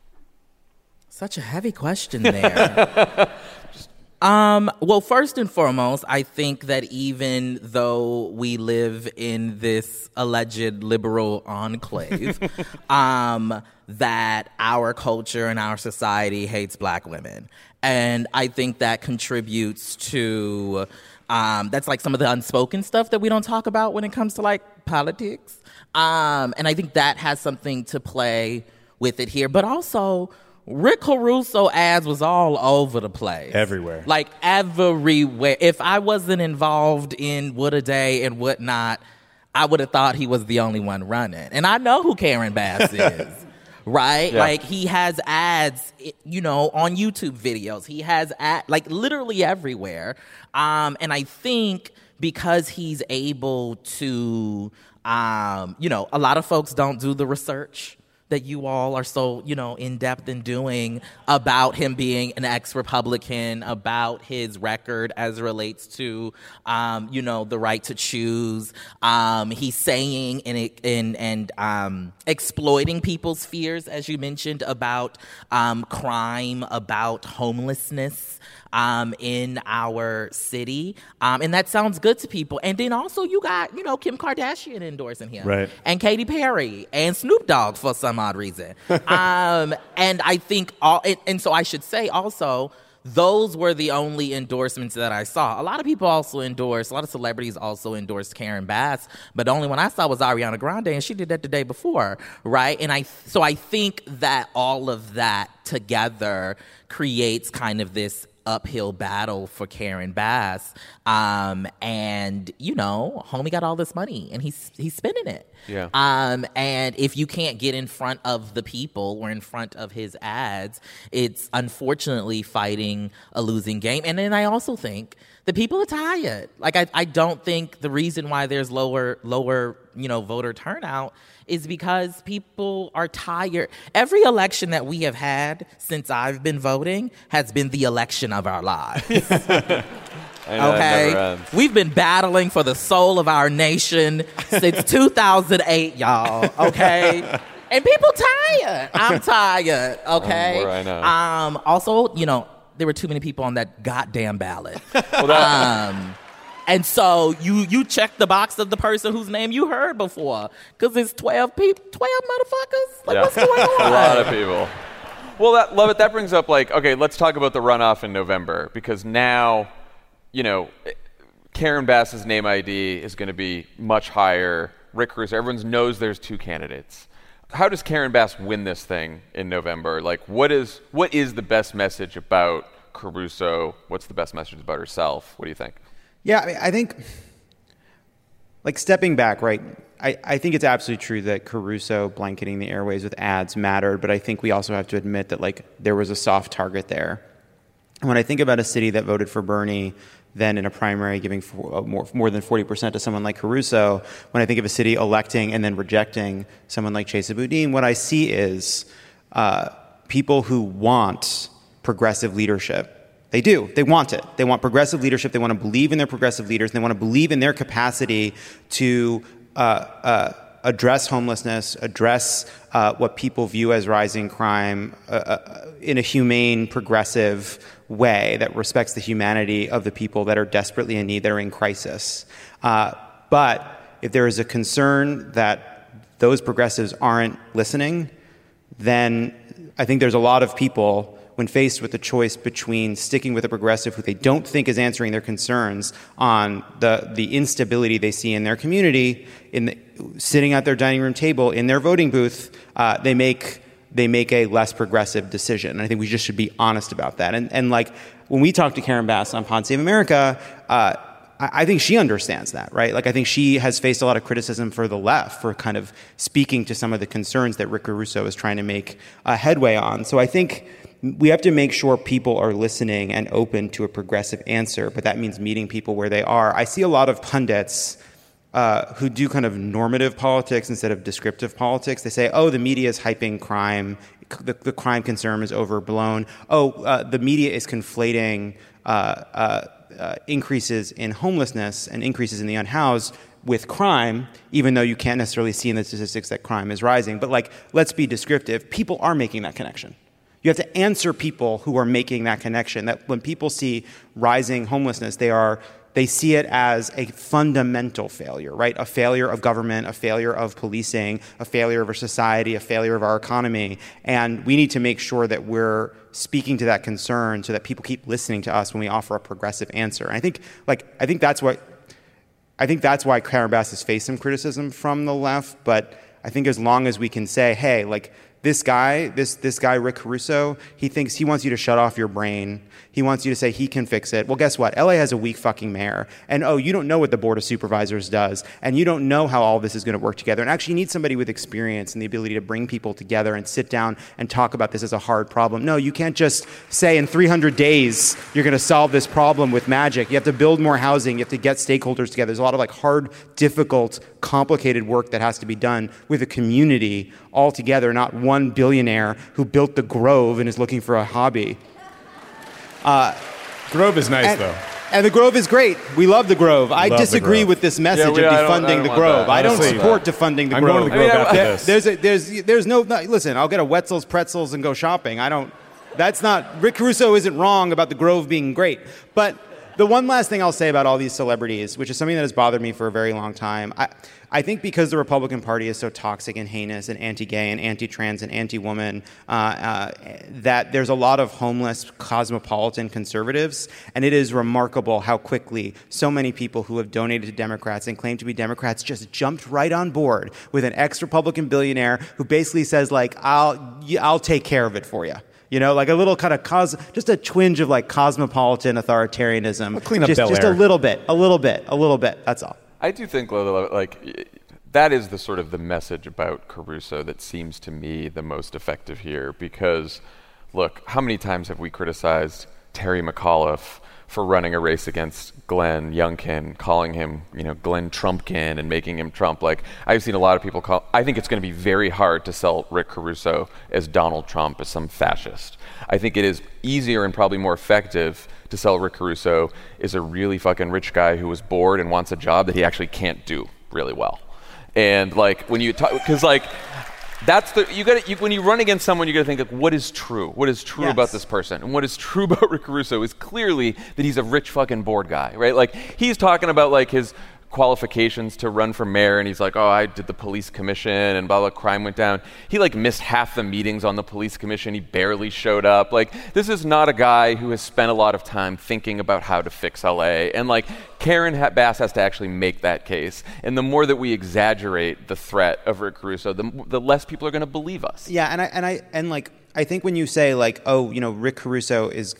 Such a heavy question there. Um, well, first and foremost, I think that even though we live in this alleged liberal enclave, um, that our culture and our society hates black women. And I think that contributes to, um, that's like some of the unspoken stuff that we don't talk about when it comes to like politics. Um, and I think that has something to play with it here. But also, Rick Caruso ads was all over the place. Everywhere. Like everywhere. If I wasn't involved in What a Day and whatnot, I would have thought he was the only one running. And I know who Karen Bass is, right? Yeah. Like he has ads, you know, on YouTube videos. He has ad, like literally everywhere. Um, and I think because he's able to, um, you know, a lot of folks don't do the research that you all are so, you know, in-depth in doing about him being an ex-Republican, about his record as it relates to, um, you know, the right to choose. Um, he's saying and and, and um, exploiting people's fears, as you mentioned, about um, crime, about homelessness um, in our city. Um, and that sounds good to people. And then also you got, you know, Kim Kardashian endorsing him. Right. And Katy Perry and Snoop Dogg for some odd reason. um, and I think, all, and, and so I should say also, those were the only endorsements that I saw. A lot of people also endorsed, a lot of celebrities also endorsed Karen Bass, but the only one I saw was Ariana Grande, and she did that the day before, right? And I, so I think that all of that together creates kind of this uphill battle for Karen Bass. Um, and, you know, homie got all this money and he's he's spending it. Yeah. Um, and if you can't get in front of the people or in front of his ads, it's unfortunately fighting a losing game. And then I also think the people are tired. Like, I, I don't think the reason why there's lower, lower, you know, voter turnout is because people are tired. Every election that we have had since I've been voting has been the election of our lives. I know, okay? We've been battling for the soul of our nation since two thousand eight, y'all, okay? And people tired. I'm tired, okay? Oh, I know. Um, also, you know, there were too many people on that goddamn ballot. Well, that- um, and so you you check the box of the person whose name you heard before, because it's twelve people, twelve motherfuckers. Like, yeah. what's going on? A lot of people. Well, that, love it. That brings up, like, okay, let's talk about the runoff in November, because now, you know, Karen Bass's name I D is going to be much higher. Rick Caruso, everyone knows there's two candidates. How does Karen Bass win this thing in November? Like, what is what is the best message about Caruso? What's the best message about herself? What do you think? Yeah, I, mean, I think, like, stepping back, right, I, I think it's absolutely true that Caruso blanketing the airways with ads mattered, but I think we also have to admit that, like, there was a soft target there. And when I think about a city that voted for Bernie, then in a primary giving for, uh, more, more than forty percent to someone like Caruso, when I think of a city electing and then rejecting someone like Chesa Boudin, what I see is uh, people who want progressive leadership They do. They want it. They want progressive leadership. They want to believe in their progressive leaders. They want to believe in their capacity to uh, uh, address homelessness, address uh, what people view as rising crime uh, uh, in a humane, progressive way that respects the humanity of the people that are desperately in need, that are in crisis. Uh, but if there is a concern that those progressives aren't listening, then I think there's a lot of people, when faced with the choice between sticking with a progressive who they don't think is answering their concerns on the, the instability they see in their community, in the, sitting at their dining room table, in their voting booth, uh, they make they make a less progressive decision. And I think we just should be honest about that. And, and like, when we talk to Karen Bass on Pod Save America, uh, I think she understands that, right? Like, I think she has faced a lot of criticism for the left for kind of speaking to some of the concerns that Rick Caruso is trying to make a headway on. So I think we have to make sure people are listening and open to a progressive answer, but that means meeting people where they are. I see a lot of pundits uh, who do kind of normative politics instead of descriptive politics. They say, oh, the media is hyping crime. The, the crime concern is overblown. Oh, uh, the media is conflating uh, uh, uh, increases in homelessness and increases in the unhoused with crime, even though you can't necessarily see in the statistics that crime is rising. But like, let's be descriptive. People are making that connection. You have to answer people who are making that connection, that when people see rising homelessness, they are they see it as a fundamental failure, right? A failure of government, a failure of policing, a failure of our society, a failure of our economy. And we need to make sure that we're speaking to that concern so that people keep listening to us when we offer a progressive answer. And I think like I think that's what I think that's why Karen Bass has faced some criticism from the left, but I think as long as we can say, hey, like This guy, this this guy, Rick Caruso, he thinks he wants you to shut off your brain. He wants you to say he can fix it. Well, guess what? L A has a weak fucking mayor. And, oh, you don't know what the Board of Supervisors does. And you don't know how all this is going to work together. And actually, you need somebody with experience and the ability to bring people together and sit down and talk about this as a hard problem. No, you can't just say in three hundred days you're going to solve this problem with magic. You have to build more housing. You have to get stakeholders together. There's a lot of like hard, difficult, complicated work that has to be done with a community all together, not one billionaire who built the Grove and is looking for a hobby. Uh, Grove is nice, and, though. And the Grove is great. We love the Grove. I love disagree with this message yeah, we, of I defunding don't, I don't the want Grove. that. I don't Honestly, support that. defunding the I'm Grove. going to the Grove I mean, after I, this. There's, a, there's, there's no, no, listen, I'll get a Wetzel's Pretzels and go shopping. I don't, that's not, Rick Caruso isn't wrong about the Grove being great. But the one last thing I'll say about all these celebrities, which is something that has bothered me for a very long time, I, I think because the Republican Party is so toxic and heinous and anti-gay and anti-trans and anti-woman, uh, uh, that there's a lot of homeless cosmopolitan conservatives, and it is remarkable how quickly so many people who have donated to Democrats and claim to be Democrats just jumped right on board with an ex-Republican billionaire who basically says, like, I'll, I'll take care of it for you. You know, like a little kind of cos, just a twinge of like cosmopolitan authoritarianism. I'll clean up just, Bel just Air. a little bit, a little bit, a little bit. That's all. I do think, like, that is the sort of the message about Caruso that seems to me the most effective here. Because, look, how many times have we criticized Terry McAuliffe for running a race against Glenn Youngkin, calling him, you know, Glenn Trumpkin and making him Trump? Like, I've seen a lot of people call, I think it's going to be very hard to sell Rick Caruso as Donald Trump, as some fascist. I think it is easier and probably more effective to sell Rick Caruso as a really fucking rich guy who was bored and wants a job that he actually can't do really well. And like, when you talk, because like, that's the, you gotta, you, when you run against someone, you gotta think, like, what is true? What is true Yes. about this person? And what is true about Rick Caruso is clearly that he's a rich fucking bored guy, right? Like, he's talking about like his qualifications to run for mayor, and he's like, oh, I did the police commission and blah, blah, crime went down. He like missed half the meetings on the police commission. He barely showed up. Like, this is not a guy who has spent a lot of time thinking about how to fix L A. And like, Karen Bass has to actually make that case. And the more that we exaggerate the threat of Rick Caruso, the, the less people are going to believe us. Yeah, and I and I and like I think when you say like, oh, you know, Rick Caruso is,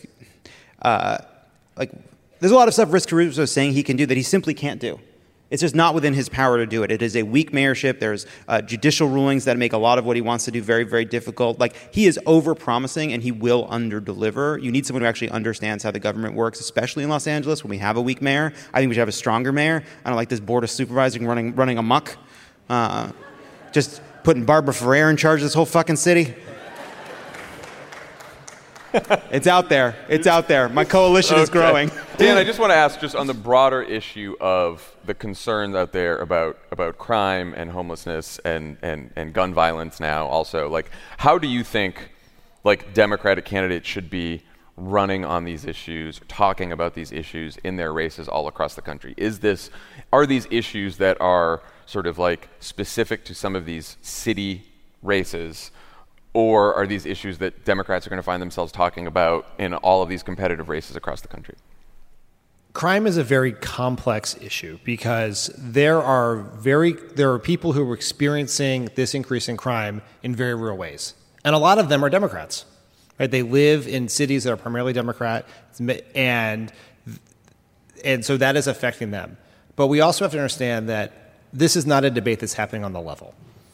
uh, like, there's a lot of stuff Rick Caruso is saying he can do that he simply can't do. It's just not within his power to do it. It is a weak mayorship. There's uh, judicial rulings that make a lot of what he wants to do very, very difficult. Like, he is over-promising, and he will under-deliver. You need someone who actually understands how the government works, especially in Los Angeles when we have a weak mayor. I think we should have a stronger mayor. I don't like this board of supervisors running running amok. Uh, just putting Barbara Ferrer in charge of this whole fucking city. It's out there. It's out there. My coalition okay. is growing. Dan, I just want to ask, just on the broader issue of the concerns out there about about crime and homelessness and, and, and gun violence now also, like, how do you think, like, Democratic candidates should be running on these issues, talking about these issues in their races all across the country? Is this, are these issues that are sort of, like, specific to some of these city races, or are these issues that Democrats are going to find themselves talking about in all of these competitive races across the country? Crime is a very complex issue because there are very there are people who are experiencing this increase in crime in very real ways, and a lot of them are Democrats. Right? They live in cities that are primarily Democrat, and and so that is affecting them. But we also have to understand that this is not a debate that's happening on the level.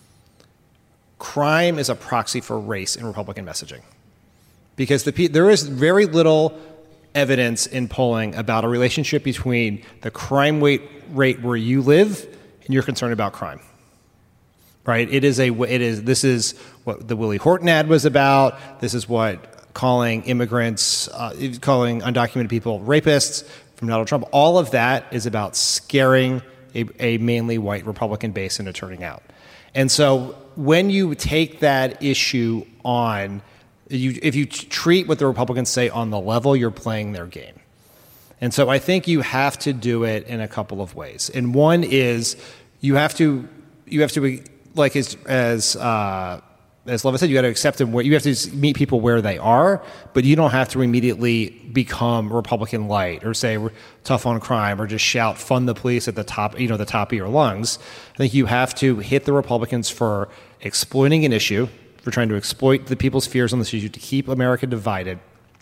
Crime is a proxy for race in Republican messaging, because the there is very little evidence in polling about a relationship between the crime rate rate where you live and your concern about crime. Right? It is a it is this is what the Willie Horton ad was about. This is what calling immigrants, uh, calling undocumented people rapists from Donald Trump. All of that is about scaring a, a mainly white Republican base into turning out. And so when you take that issue on, you, if you treat what the Republicans say on the level, you're playing their game. And so I think you have to do it in a couple of ways. And one is you have to, you have to be, like as as uh, as Leva said, you got to accept them where you have to meet people where they are, but you don't have to immediately become Republican light or say we're tough on crime or just shout "fund the police" at the top, you know, the top of your lungs. I think you have to hit the Republicans for exploiting an issue, for trying to exploit the people's fears on this issue to keep America divided,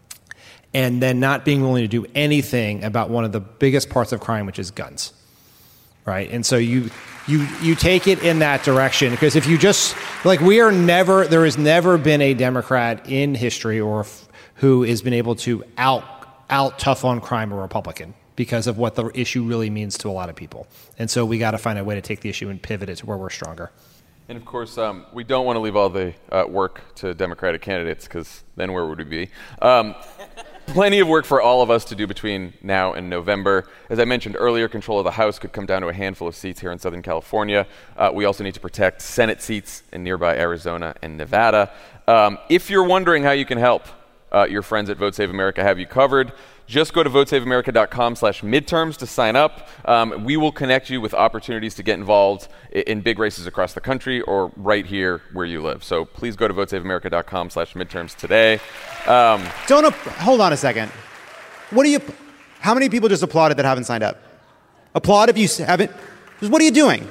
and then not being willing to do anything about one of the biggest parts of crime, which is guns. Right, and so you you you take it in that direction, because if you just like we are never there has never been a Democrat in history or f- who has been able to out out tough on crime a Republican because of what the issue really means to a lot of people, and so we got to find a way to take the issue and pivot it to where we're stronger. And of course, um, we don't want to leave all the uh, work to Democratic candidates, because then where would we be? Um, Plenty of work for all of us to do between now and November. As I mentioned earlier, control of the House could come down to a handful of seats here in Southern California. Uh, we also need to protect Senate seats in nearby Arizona and Nevada. Um, if you're wondering how you can help, uh, your friends at Vote Save America have you covered. Just go to votesaveamerica.com slash midterms to sign up. Um, we will connect you with opportunities to get involved in, in big races across the country or right here where you live. So please go to votesaveamerica.com slash midterms today. Um, Don't ap- hold on a second. What do you? How many people just applauded that haven't signed up? Applaud if you haven't. What are you doing?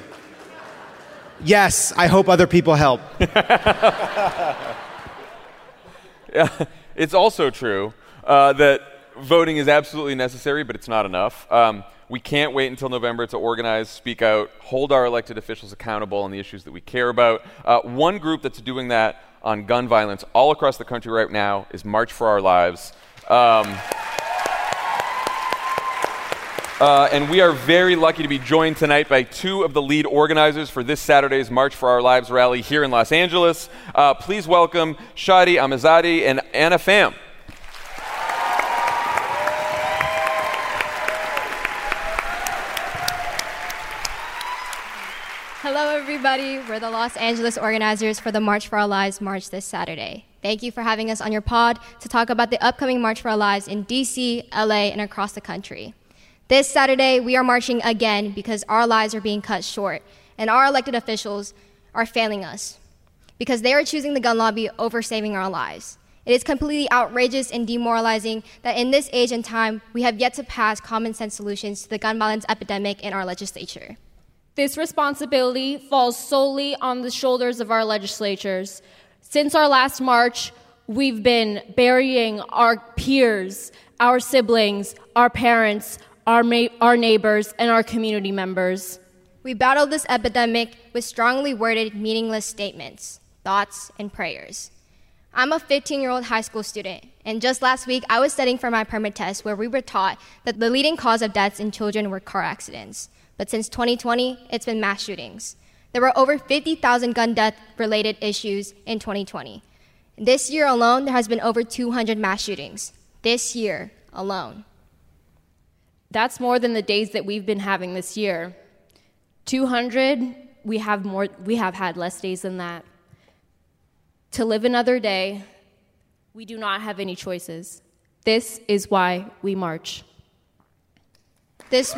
Yes, I hope other people help. Yeah, it's also true uh, that voting is absolutely necessary, but it's not enough. Um, we can't wait until November to organize, speak out, hold our elected officials accountable on the issues that we care about. Uh, one group that's doing that on gun violence all across the country right now is March for Our Lives. Um, uh, and we are very lucky to be joined tonight by two of the lead organizers for this Saturday's March for Our Lives rally here in Los Angeles. Uh, please welcome Shadi Amizadi and Anna Pham. Hello, everybody. We're the Los Angeles organizers for the March for Our Lives march this Saturday. Thank you for having us on your pod to talk about the upcoming March for Our Lives in D C, L A, and across the country. This Saturday, we are marching again because our lives are being cut short, and our elected officials are failing us because they are choosing the gun lobby over saving our lives. It is completely outrageous and demoralizing that in this age and time, we have yet to pass common sense solutions to the gun violence epidemic in our legislature. This responsibility falls solely on the shoulders of our legislatures. Since our last march, we've been burying our peers, our siblings, our parents, our, ma- our neighbors, and our community members. We battled this epidemic with strongly worded, meaningless statements, thoughts, and prayers. I'm a fifteen-year-old high school student, and just last week, I was studying for my permit test where we were taught that the leading cause of deaths in children were car accidents. But since twenty twenty, it's been mass shootings. There were over fifty thousand gun death-related issues in twenty twenty. This year alone, there has been over two hundred mass shootings. This year alone. That's more than the days that we've been having this year. two hundred, we have more, we have had less days than that. To live another day, we do not have any choices. This is why we march. This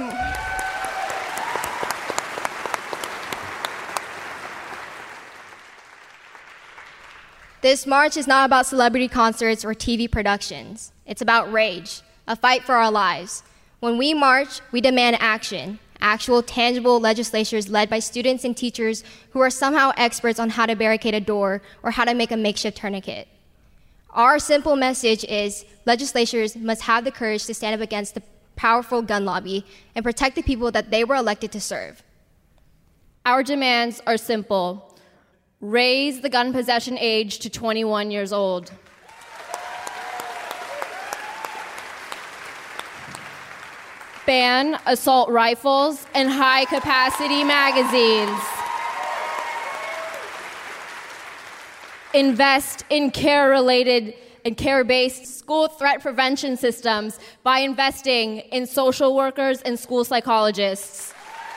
This march is not about celebrity concerts or T V productions. It's about rage, a fight for our lives. When we march, we demand action, actual tangible legislatures led by students and teachers who are somehow experts on how to barricade a door or how to make a makeshift tourniquet. Our simple message is legislatures must have the courage to stand up against the powerful gun lobby and protect the people that they were elected to serve. Our demands are simple. Raise the gun possession age to twenty-one years old. Ban assault rifles and high-capacity magazines. Invest in care-related and care-based school threat prevention systems by investing in social workers and school psychologists.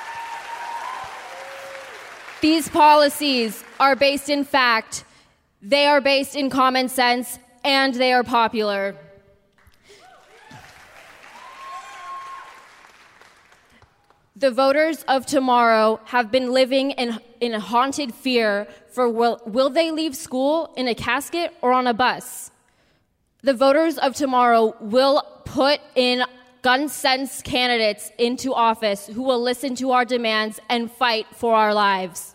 These policies are based in fact, they are based in common sense, and they are popular. The voters of tomorrow have been living in, in a haunted fear for will, will they leave school in a casket or on a bus? The voters of tomorrow will put in gun sense candidates into office who will listen to our demands and fight for our lives.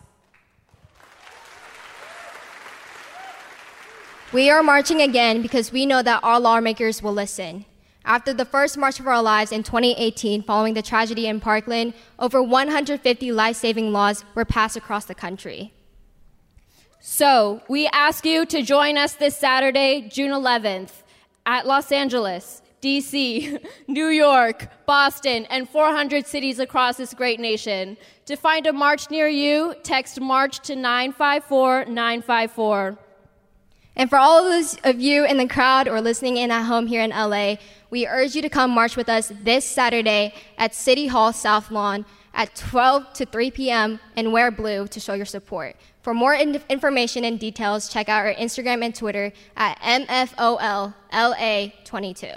We are marching again because we know that our lawmakers will listen. After the first March for Our Lives in twenty eighteen, following the tragedy in Parkland, over one hundred fifty life-saving laws were passed across the country. So, we ask you to join us this Saturday, June eleventh, at Los Angeles, D C, New York, Boston, and four hundred cities across this great nation. To find a march near you, text MARCH to nine five four nine five four. And for all of those of you in the crowd or listening in at home here in L A, we urge you to come march with us this Saturday at City Hall South Lawn at twelve to three p.m. and wear blue to show your support. For more in- information and details, check out our Instagram and Twitter at M F O L L A twenty-two.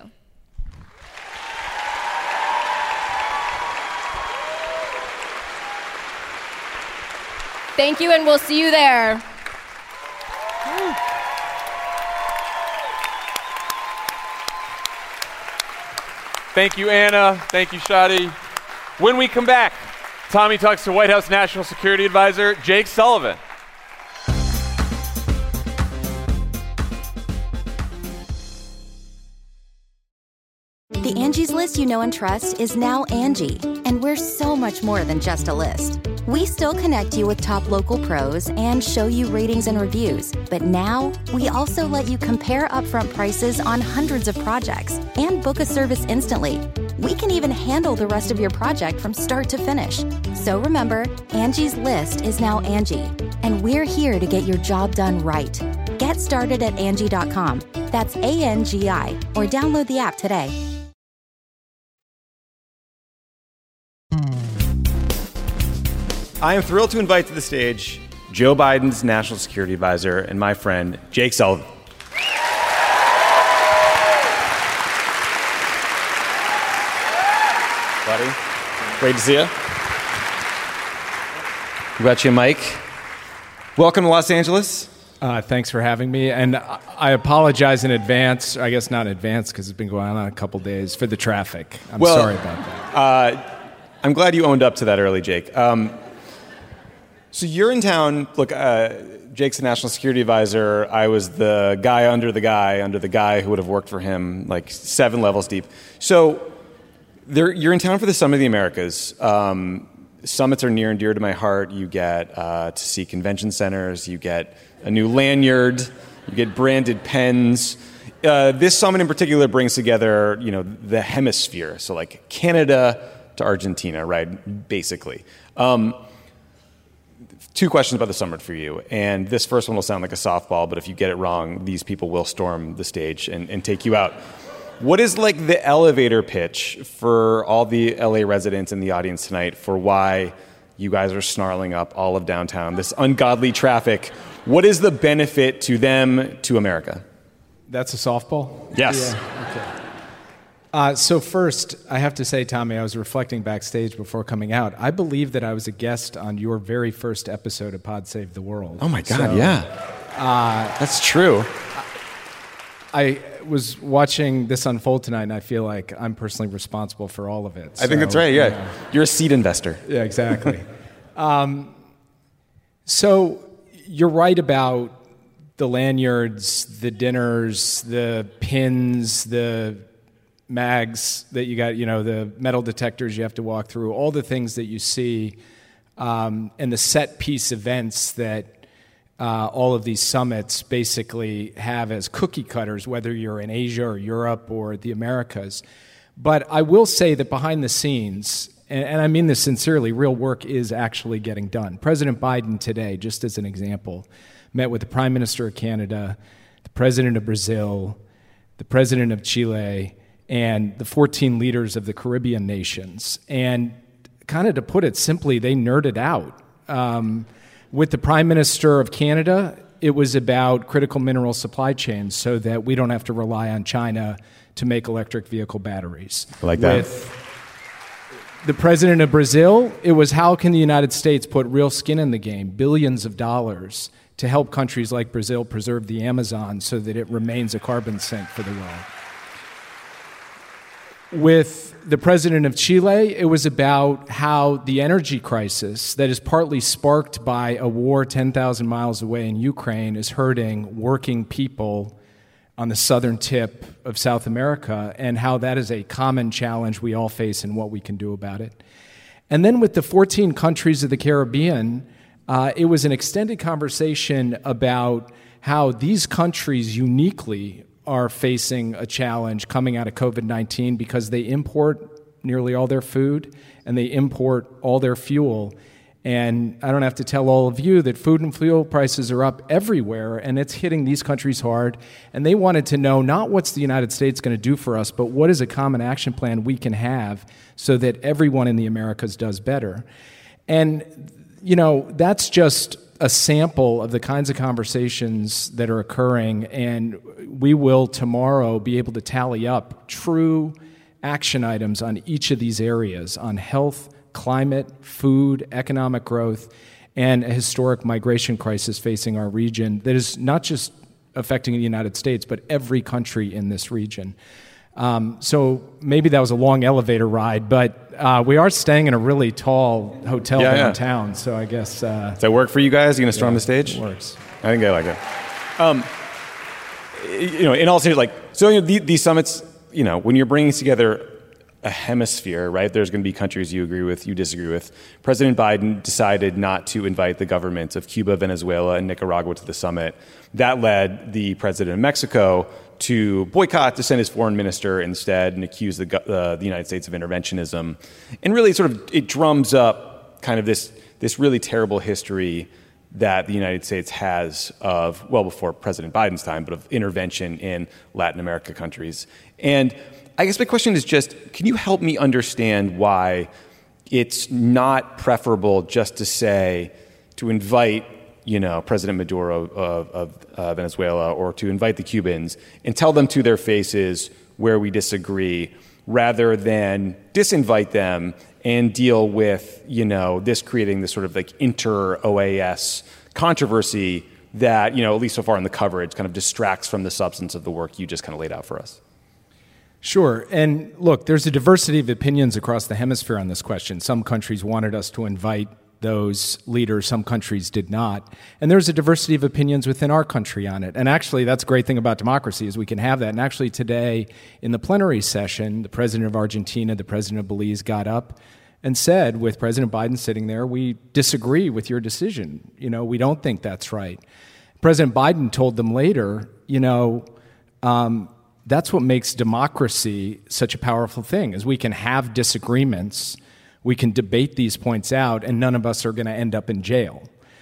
Thank you, and we'll see you there. Thank you, Anna. Thank you, Shadi. When we come back, Tommy talks to White House National Security Advisor Jake Sullivan. The Angie's List you know and trust is now Angie, and we're so much more than just a list. We still connect you with top local pros and show you ratings and reviews, but now we also let you compare upfront prices on hundreds of projects and book a service instantly. We can even handle the rest of your project from start to finish. So remember, Angie's List is now Angie, and we're here to get your job done right. Get started at Angie dot com. That's A N G I, or download the app today. I am thrilled to invite to the stage Joe Biden's National Security Advisor and my friend, Jake Sullivan. Buddy, great to see you. We got you a mic. Welcome to Los Angeles. Uh, thanks for having me, and I apologize in advance. I guess not in advance because it's been going on a couple days for the traffic. I'm well, sorry about that. Uh, I'm glad you owned up to that early, Jake. Um, So you're in town. Look, uh, Jake's a national security advisor. I was the guy under the guy under the guy who would have worked for him, like seven levels deep. So there, you're in town for the Summit of the Americas. Um, summits are near and dear to my heart. You get uh, to see convention centers. You get a new lanyard. You get branded pens. Uh, this summit in particular brings together, you know, the hemisphere. So like Canada to Argentina, right? Basically. Um, two questions about the summit for you. And this first one will sound like a softball, but if you get it wrong, these people will storm the stage and, and take you out. What is like the elevator pitch for all the L A residents in the audience tonight for why you guys are snarling up all of downtown, this ungodly traffic? What is the benefit to them, to America? That's a softball? Yes. Yeah, okay. Uh, so first, I have to say, Tommy, I was reflecting backstage before coming out. I believe that I was a guest on your very first episode of Pod Save the World. Oh my God, so, yeah. Uh, That's true. I was watching this unfold tonight, and I feel like I'm personally responsible for all of it. I think so, that's right, yeah. You know. You're a seed investor. Yeah, exactly. um, so you're right about the lanyards, the dinners, the pins, the mags that you got, you know, the metal detectors you have to walk through, all the things that you see, um, and the set piece events that uh, all of these summits basically have as cookie cutters, whether you're in Asia or Europe or the Americas. But I will say that behind the scenes, and, and I mean this sincerely, real work is actually getting done. President Biden today, just as an example, met with the Prime Minister of Canada, the President of Brazil, the President of Chile, and the fourteen leaders of the Caribbean nations. And kind of to put it simply, they nerded out. Um, with the Prime Minister of Canada, it was about critical mineral supply chains so that we don't have to rely on China to make electric vehicle batteries. I like that. With the President of Brazil, it was how can the United States put real skin in the game, billions of dollars, to help countries like Brazil preserve the Amazon so that it remains a carbon sink for the world. With the president of Chile, it was about how the energy crisis that is partly sparked by a war ten thousand miles away in Ukraine is hurting working people on the southern tip of South America, and how that is a common challenge we all face and what we can do about it. And then with the fourteen countries of the Caribbean, uh, it was an extended conversation about how these countries uniquely are facing a challenge coming out of COVID nineteen because they import nearly all their food and they import all their fuel. And I don't have to tell all of you that food and fuel prices are up everywhere, and it's hitting these countries hard. And they wanted to know not what's the United States going to do for us, but what is a common action plan we can have so that everyone in the Americas does better. And, you know, that's just a sample of the kinds of conversations that are occurring, and we will tomorrow be able to tally up true action items on each of these areas, on health, climate, food, economic growth, and a historic migration crisis facing our region that is not just affecting the United States, but every country in this region. Um, so maybe that was a long elevator ride, but uh, we are staying in a really tall hotel yeah, downtown, yeah. so I guess... Uh, Does that work for you guys? Are you going to storm yeah, the stage? It works. I think I like it. Um, you know, in all seriousness, like, so you know, the, these summits, you know, when you're bringing together a hemisphere, right, there's going to be countries you agree with, you disagree with. President Biden decided not to invite the governments of Cuba, Venezuela, and Nicaragua to the summit. That led the president of Mexico to boycott, to send his foreign minister instead, and accuse the, uh, the United States of interventionism. And really sort of, it drums up kind of this, this really terrible history that the United States has of, well before President Biden's time, but of intervention in Latin America countries. And I guess my question is just, can you help me understand why it's not preferable just to say, to invite, you know, President Maduro of, of uh, Venezuela, or to invite the Cubans and tell them to their faces where we disagree, rather than disinvite them and deal with, you know, this creating this sort of like inter-O A S controversy that, you know, at least so far in the coverage, kind of distracts from the substance of the work you just kind of laid out for us. Sure. And look, there's a diversity of opinions across the hemisphere on this question. Some countries wanted us to invite those leaders, some countries did not. And there's a diversity of opinions within our country on it. And actually, that's a great thing about democracy, is we can have that. And actually today, in the plenary session, the president of Argentina, the president of Belize got up and said, with President Biden sitting there, we disagree with your decision. You know, we don't think that's right. President Biden told them later, you know, um, that's what makes democracy such a powerful thing, is we can have disagreements, we can debate these points out, and none of us are going to end up in jail.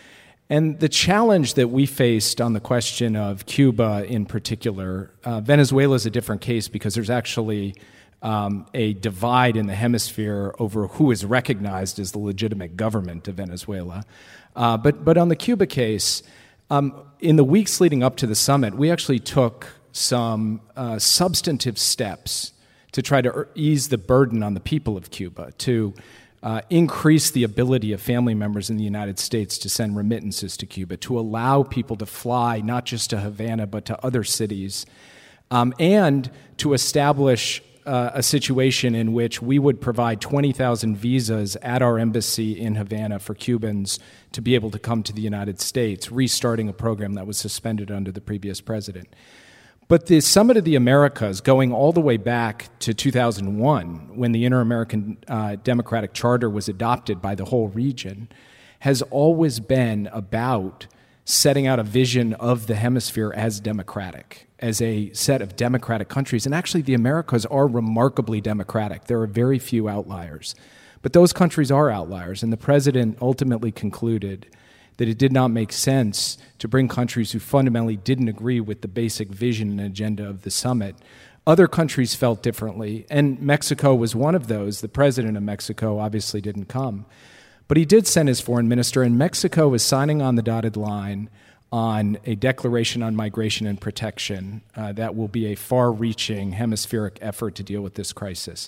And the challenge that we faced on the question of Cuba in particular, uh, Venezuela is a different case because there's actually um, a divide in the hemisphere over who is recognized as the legitimate government of Venezuela. Uh, but, but on the Cuba case, um, in the weeks leading up to the summit, we actually took some uh, substantive steps to try to ease the burden on the people of Cuba, to uh, increase the ability of family members in the United States to send remittances to Cuba, to allow people to fly not just to Havana but to other cities, um, and to establish uh, a situation in which we would provide twenty thousand visas at our embassy in Havana for Cubans to be able to come to the United States, restarting a program that was suspended under the previous president. But the Summit of the Americas, going all the way back to two thousand one, when the Inter-American uh, Democratic Charter was adopted by the whole region, has always been about setting out a vision of the hemisphere as democratic, as a set of democratic countries. And actually, the Americas are remarkably democratic. There are very few outliers. But those countries are outliers, and the president ultimately concluded that it did not make sense to bring countries who fundamentally didn't agree with the basic vision and agenda of the summit. Other countries felt differently, and Mexico was one of those. The president of Mexico obviously didn't come. But he did send his foreign minister, and Mexico is signing on the dotted line on a declaration on migration and protection uh, that will be a far-reaching hemispheric effort to deal with this crisis,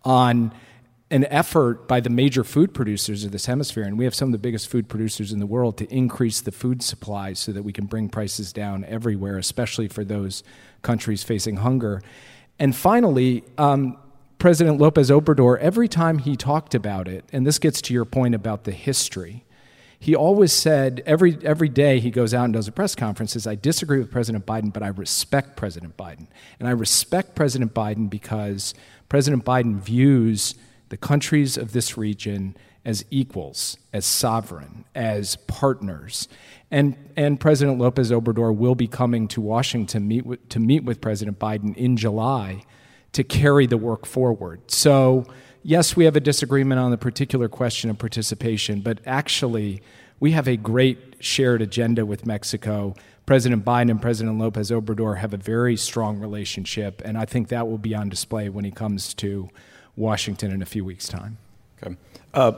on an effort by the major food producers of this hemisphere, and we have some of the biggest food producers in the world, to increase the food supply so that we can bring prices down everywhere, especially for those countries facing hunger. And finally, um, President Lopez Obrador, every time he talked about it, and this gets to your point about the history, he always said, every every day he goes out and does a press conference, says, I disagree with President Biden, but I respect President Biden. And I respect President Biden because President Biden views the countries of this region as equals, as sovereign, as partners. And, and President Lopez Obrador will be coming to Washington meet with, to meet with President Biden in July to carry the work forward. So, yes, we have a disagreement on the particular question of participation, but actually we have a great shared agenda with Mexico. President Biden and President Lopez Obrador have a very strong relationship, and I think that will be on display when he comes to Washington in a few weeks' time. Okay. Uh,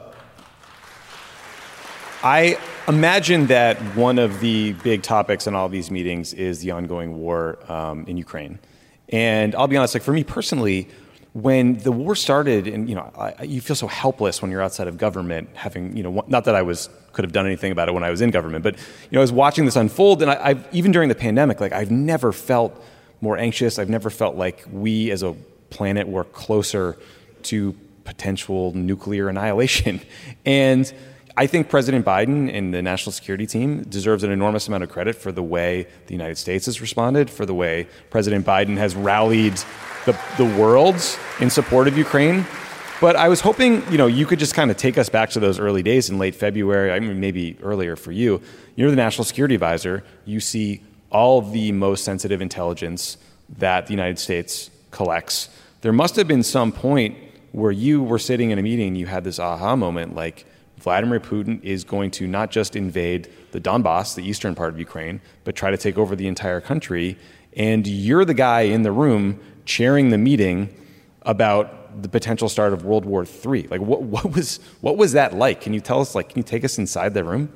I imagine that one of the big topics in all these meetings is the ongoing war um, in Ukraine. And I'll be honest, like for me personally, when the war started, and you know, I, you feel so helpless when you're outside of government, having, you know, not that I was could have done anything about it when I was in government, but you know, I was watching this unfold, and I, I've even during the pandemic, like I've never felt more anxious. I've never felt like we as a planet were closer to potential nuclear annihilation. And I think President Biden and the national security team deserves an enormous amount of credit for the way the United States has responded, for the way President Biden has rallied the, the world in support of Ukraine. But I was hoping, you know, you could just kind of take us back to those early days in late February, I mean, maybe earlier for you. You're the national security advisor. You see all of the most sensitive intelligence that the United States collects. There must have been some point where you were sitting in a meeting and you had this aha moment, like, Vladimir Putin is going to not just invade the Donbass, the eastern part of Ukraine, but try to take over the entire country. And you're the guy in the room chairing the meeting about the potential start of World War Three. Like, what, what was what was that like? Can you tell us? Like, can you take us inside the room?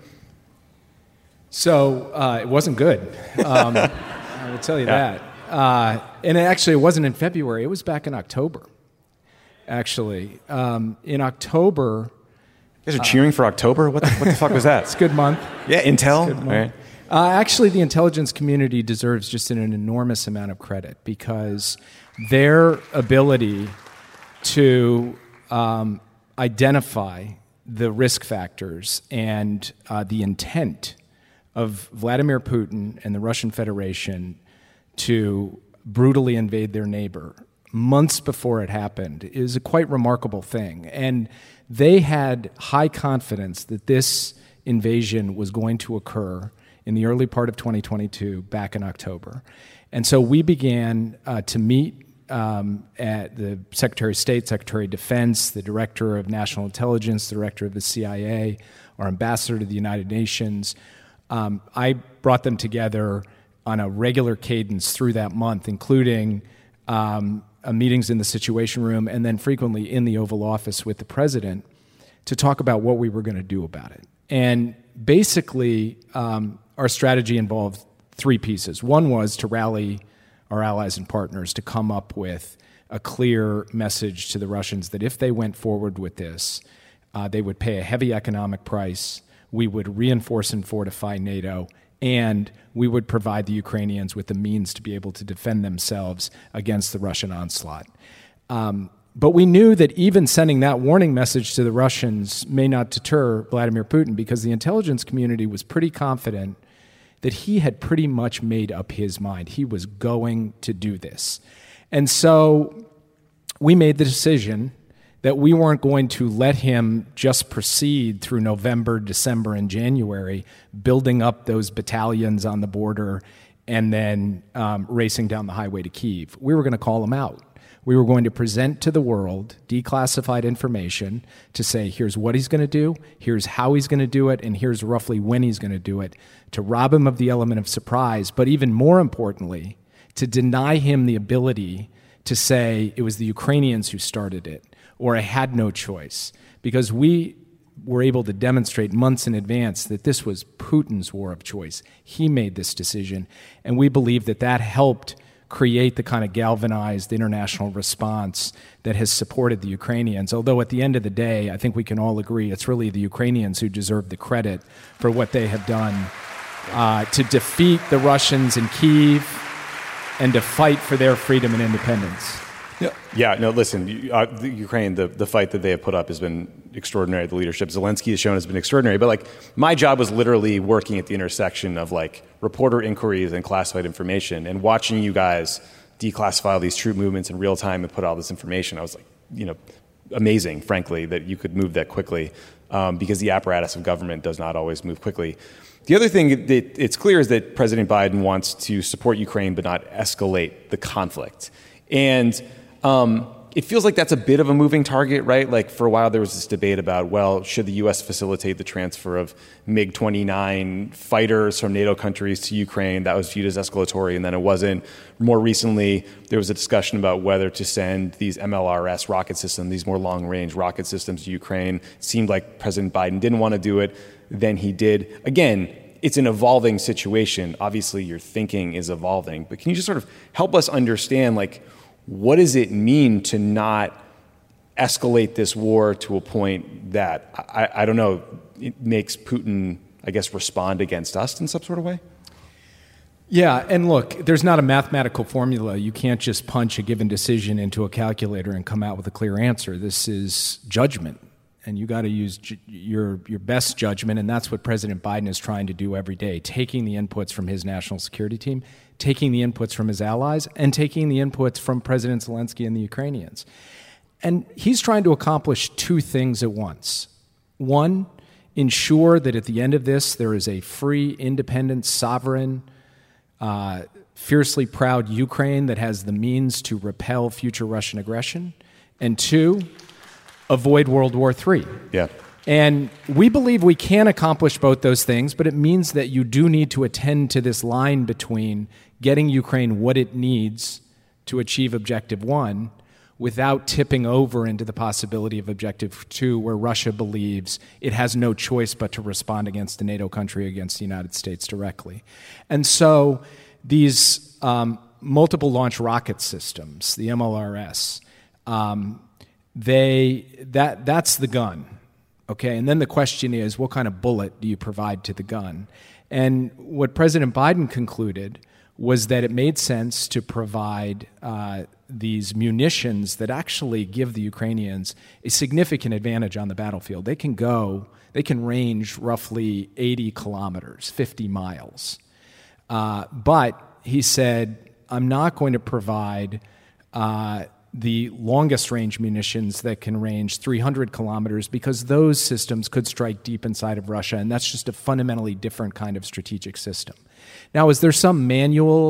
So uh, it wasn't good. Um, I will tell you yeah. that. Uh, and it actually, it wasn't in February. It was back in October. Actually, um, in October. You guys are cheering uh, for October? What the, what the fuck was that? It's a good month. Yeah, Intel? It's a good month. All right. Uh, actually, the intelligence community deserves just an, an enormous amount of credit because their ability to um, identify the risk factors and uh, the intent of Vladimir Putin and the Russian Federation to brutally invade their neighbor months before it happened is a quite remarkable thing. And they had high confidence that this invasion was going to occur in the early part of twenty twenty-two, back in October. And so we began uh, to meet um, at the Secretary of State, Secretary of Defense, the Director of National Intelligence, the Director of the C I A, our Ambassador to the United Nations, Um, I brought them together on a regular cadence through that month, including um, uh, meetings in the Situation Room and then frequently in the Oval Office with the president to talk about what we were going to do about it. And basically, um, our strategy involved three pieces. One was to rally our allies and partners to come up with a clear message to the Russians that if they went forward with this, uh, they would pay a heavy economic price, we would reinforce and fortify NATO, and we would provide the Ukrainians with the means to be able to defend themselves against the Russian onslaught. Um, but we knew that even sending that warning message to the Russians may not deter Vladimir Putin, because the intelligence community was pretty confident that he had pretty much made up his mind. He was going to do this. And so we made the decision that we weren't going to let him just proceed through November, December, and January, building up those battalions on the border and then um, racing down the highway to Kyiv. We were going to call him out. We were going to present to the world declassified information to say, here's what he's going to do, here's how he's going to do it, and here's roughly when he's going to do it, to rob him of the element of surprise, but even more importantly, to deny him the ability to say it was the Ukrainians who started it, or I had no choice, because we were able to demonstrate months in advance that this was Putin's war of choice. He made this decision, and we believe that that helped create the kind of galvanized international response that has supported the Ukrainians. Although at the end of the day, I think we can all agree it's really the Ukrainians who deserve the credit for what they have done uh, to defeat the Russians in Kyiv and to fight for their freedom and independence. Yeah, yeah. No, listen, uh, the Ukraine, the, the fight that they have put up has been extraordinary. The leadership Zelensky has shown has been extraordinary. But like, my job was literally working at the intersection of like reporter inquiries and classified information, and watching you guys declassify all these troop movements in real time and put all this information. I was like, you know, amazing, frankly, that you could move that quickly, um, because the apparatus of government does not always move quickly. The other thing that it's clear is that President Biden wants to support Ukraine but not escalate the conflict. And um, it feels like that's a bit of a moving target, right? Like for a while there was this debate about, well, should the U S facilitate the transfer of MiG twenty-nine fighters from NATO countries to Ukraine? That was viewed as escalatory, and then it wasn't. More recently, there was a discussion about whether to send these M L R S rocket systems, these more long-range rocket systems to Ukraine. It seemed like President Biden didn't want to do it. Then he did. Again, it's an evolving situation. Obviously, your thinking is evolving. But can you just sort of help us understand, like, what does it mean to not escalate this war to a point that, I, I don't know, it makes Putin, I guess, respond against us in some sort of way? Yeah, and look, there's not a mathematical formula. You can't just punch a given decision into a calculator and come out with a clear answer. This is judgment, and you got to use ju- your your best judgment, and that's what President Biden is trying to do every day, taking the inputs from his national security team, taking the inputs from his allies, and taking the inputs from President Zelensky and the Ukrainians. And he's trying to accomplish two things at once. One, ensure that at the end of this, there is a free, independent, sovereign, uh, fiercely proud Ukraine that has the means to repel future Russian aggression. And two, avoid World War Three. Yeah. And we believe we can accomplish both those things, but it means that you do need to attend to this line between getting Ukraine what it needs to achieve Objective One without tipping over into the possibility of Objective Two, where Russia believes it has no choice but to respond against a NATO country, against the United States directly. And so these um, multiple launch rocket systems, the M L R S, um, they that that's the gun. Okay, and then the question is, what kind of bullet do you provide to the gun? And what President Biden concluded was that it made sense to provide uh, these munitions that actually give the Ukrainians a significant advantage on the battlefield. They can go, they can range roughly eighty kilometers, fifty miles. Uh, but he said, I'm not going to provide uh, the longest range munitions that can range three hundred kilometers, because those systems could strike deep inside of Russia, and that's just a fundamentally different kind of strategic system. Now, is there some manual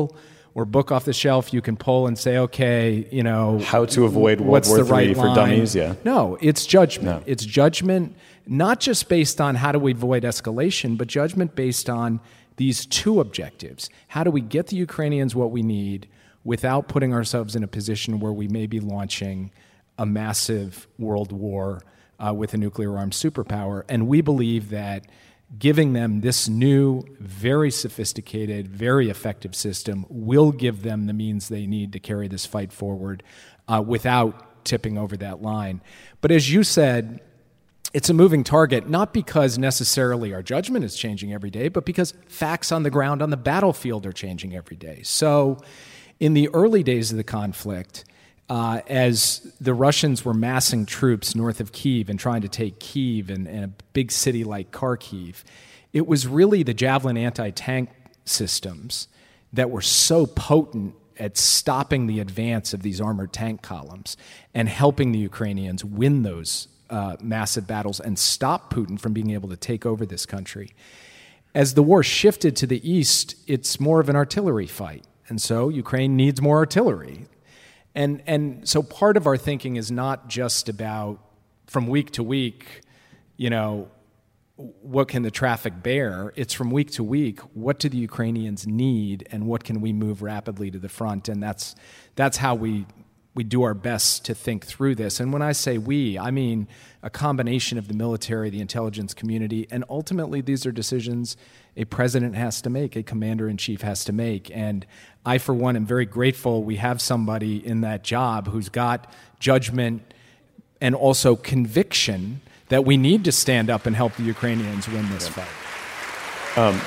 or book off the shelf you can pull and say, okay, you know, how to avoid World what's War the right Three for line? dummies. Yeah. No, it's judgment. No. It's judgment, not just based on how do we avoid escalation, but judgment based on these two objectives. How do we get the Ukrainians what we need without putting ourselves in a position where we may be launching a massive world war uh, with a nuclear-armed superpower? And we believe that giving them this new, very sophisticated, very effective system will give them the means they need to carry this fight forward uh, without tipping over that line. But as you said, it's a moving target, not because necessarily our judgment is changing every day, but because facts on the ground on the battlefield are changing every day. So in the early days of the conflict, uh, as the Russians were massing troops north of Kyiv and trying to take Kyiv and, and a big city like Kharkiv, it was really the Javelin anti-tank systems that were so potent at stopping the advance of these armored tank columns and helping the Ukrainians win those uh, massive battles and stop Putin from being able to take over this country. As the war shifted to the east, it's more of an artillery fight. And so Ukraine needs more artillery. And and so part of our thinking is not just about from week to week, you know, what can the traffic bear? It's from week to week, what do the Ukrainians need and what can we move rapidly to the front? And that's that's how we we do our best to think through this. And when I say we, I mean a combination of the military, the intelligence community, and ultimately these are decisions a president has to make, a commander-in-chief has to make. And I, for one, am very grateful we have somebody in that job who's got judgment and also conviction that we need to stand up and help the Ukrainians win this fight. Um,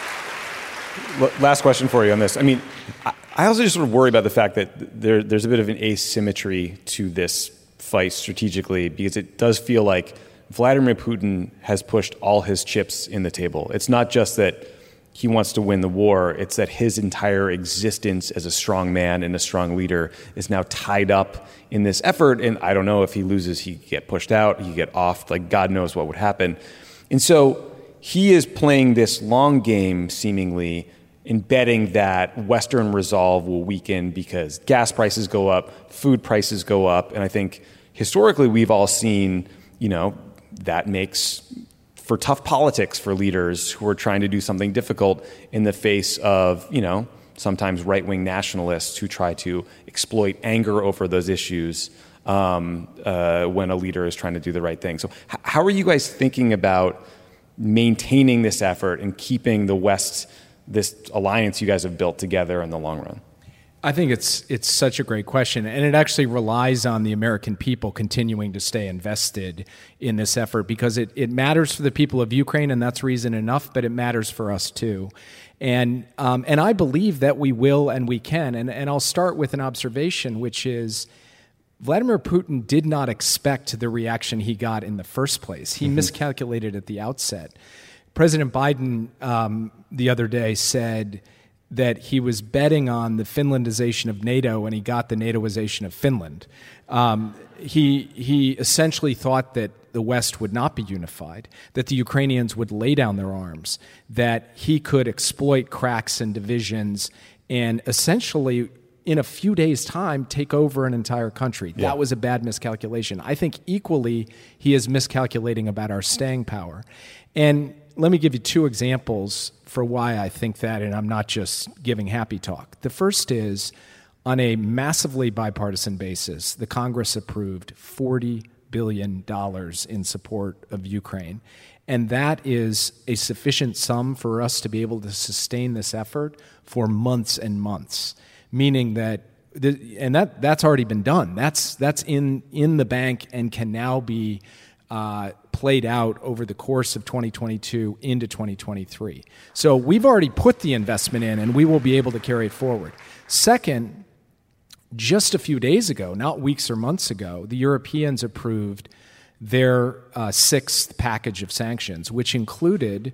last question for you on this. I mean, I, I also just sort of worry about the fact that there, there's a bit of an asymmetry to this fight strategically, because it does feel like Vladimir Putin has pushed all his chips in the table. It's not just that he wants to win the war, it's that his entire existence as a strong man and a strong leader is now tied up in this effort. And I don't know, if he loses, he get pushed out, he get off, like God knows what would happen. And so he is playing this long game, seemingly, in betting that Western resolve will weaken because gas prices go up, food prices go up. And I think historically we've all seen, you know, that makes for tough politics for leaders who are trying to do something difficult in the face of, you know, sometimes right-wing nationalists who try to exploit anger over those issues um, uh, when a leader is trying to do the right thing. So h- how are you guys thinking about maintaining this effort and keeping the West, this alliance you guys have built together in the long run? I think it's it's such a great question, and it actually relies on the American people continuing to stay invested in this effort, because it, it matters for the people of Ukraine, and that's reason enough, but it matters for us too. And um, and I believe that we will and we can. And, and I'll start with an observation, which is Vladimir Putin did not expect the reaction he got in the first place. He mm-hmm. miscalculated at the outset. President Biden um, the other day said that he was betting on the Finlandization of NATO, and he got the NATOization of Finland. Um, he he essentially thought that the West would not be unified, that the Ukrainians would lay down their arms, that he could exploit cracks and divisions and essentially, in a few days' time, take over an entire country. Yeah. That was a bad miscalculation. I think equally he is miscalculating about our staying power. And let me give you two examples for why I think that, and I'm not just giving happy talk. The first is, on a massively bipartisan basis, the Congress approved forty billion dollars in support of Ukraine. And that is a sufficient sum for us to be able to sustain this effort for months and months, meaning that, the, and that that's already been done. That's, that's in, in the bank and can now be Uh, played out over the course of twenty twenty-two into twenty twenty-three. So we've already put the investment in, and we will be able to carry it forward. Second, just a few days ago, not weeks or months ago, the Europeans approved their uh, sixth package of sanctions, which included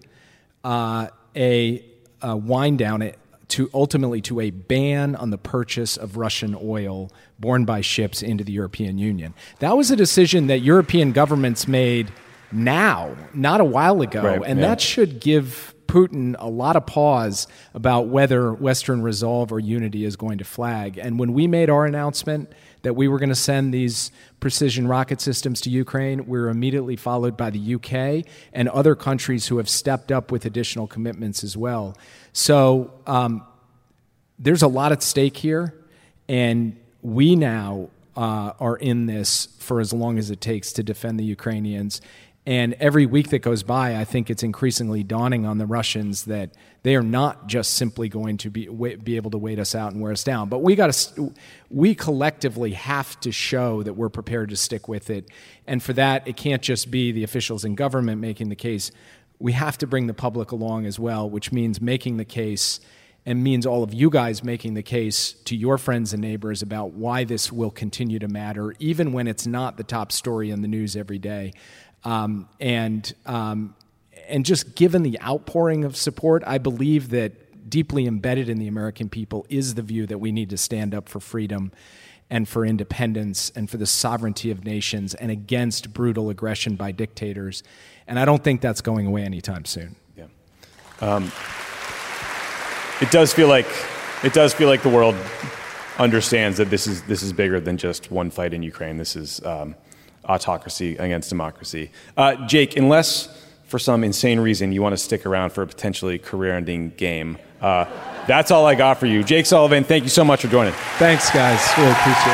uh, a, a wind down it to ultimately to a ban on the purchase of Russian oil borne by ships into the European Union. That was a decision that European governments made now, not a while ago, right, and yeah. that should give Putin a lot of pause about whether Western resolve or unity is going to flag. And when we made our announcement that we were going to send these precision rocket systems to Ukraine, we were immediately followed by the U K and other countries who have stepped up with additional commitments as well. So um, there's a lot at stake here, and we now uh, are in this for as long as it takes to defend the Ukrainians. And every week that goes by, I think it's increasingly dawning on the Russians that they are not just simply going to be be able to wait us out and wear us down. But we got to, we collectively have to show that we're prepared to stick with it. And for that, it can't just be the officials in government making the case. We have to bring the public along as well, which means making the case and means all of you guys making the case to your friends and neighbors about why this will continue to matter, even when it's not the top story in the news every day. Um, and um, and just given the outpouring of support, I believe that deeply embedded in the American people is the view that we need to stand up for freedom and for independence and for the sovereignty of nations and against brutal aggression by dictators. And I don't think that's going away anytime soon. Yeah. Um, it does feel like it does feel like the world understands that this is this is bigger than just one fight in Ukraine. This is um, autocracy against democracy. Uh, Jake, unless for some insane reason you want to stick around for a potentially career-ending game, uh, that's all I got for you. Jake Sullivan, thank you so much for joining. Thanks, guys. Really appreciate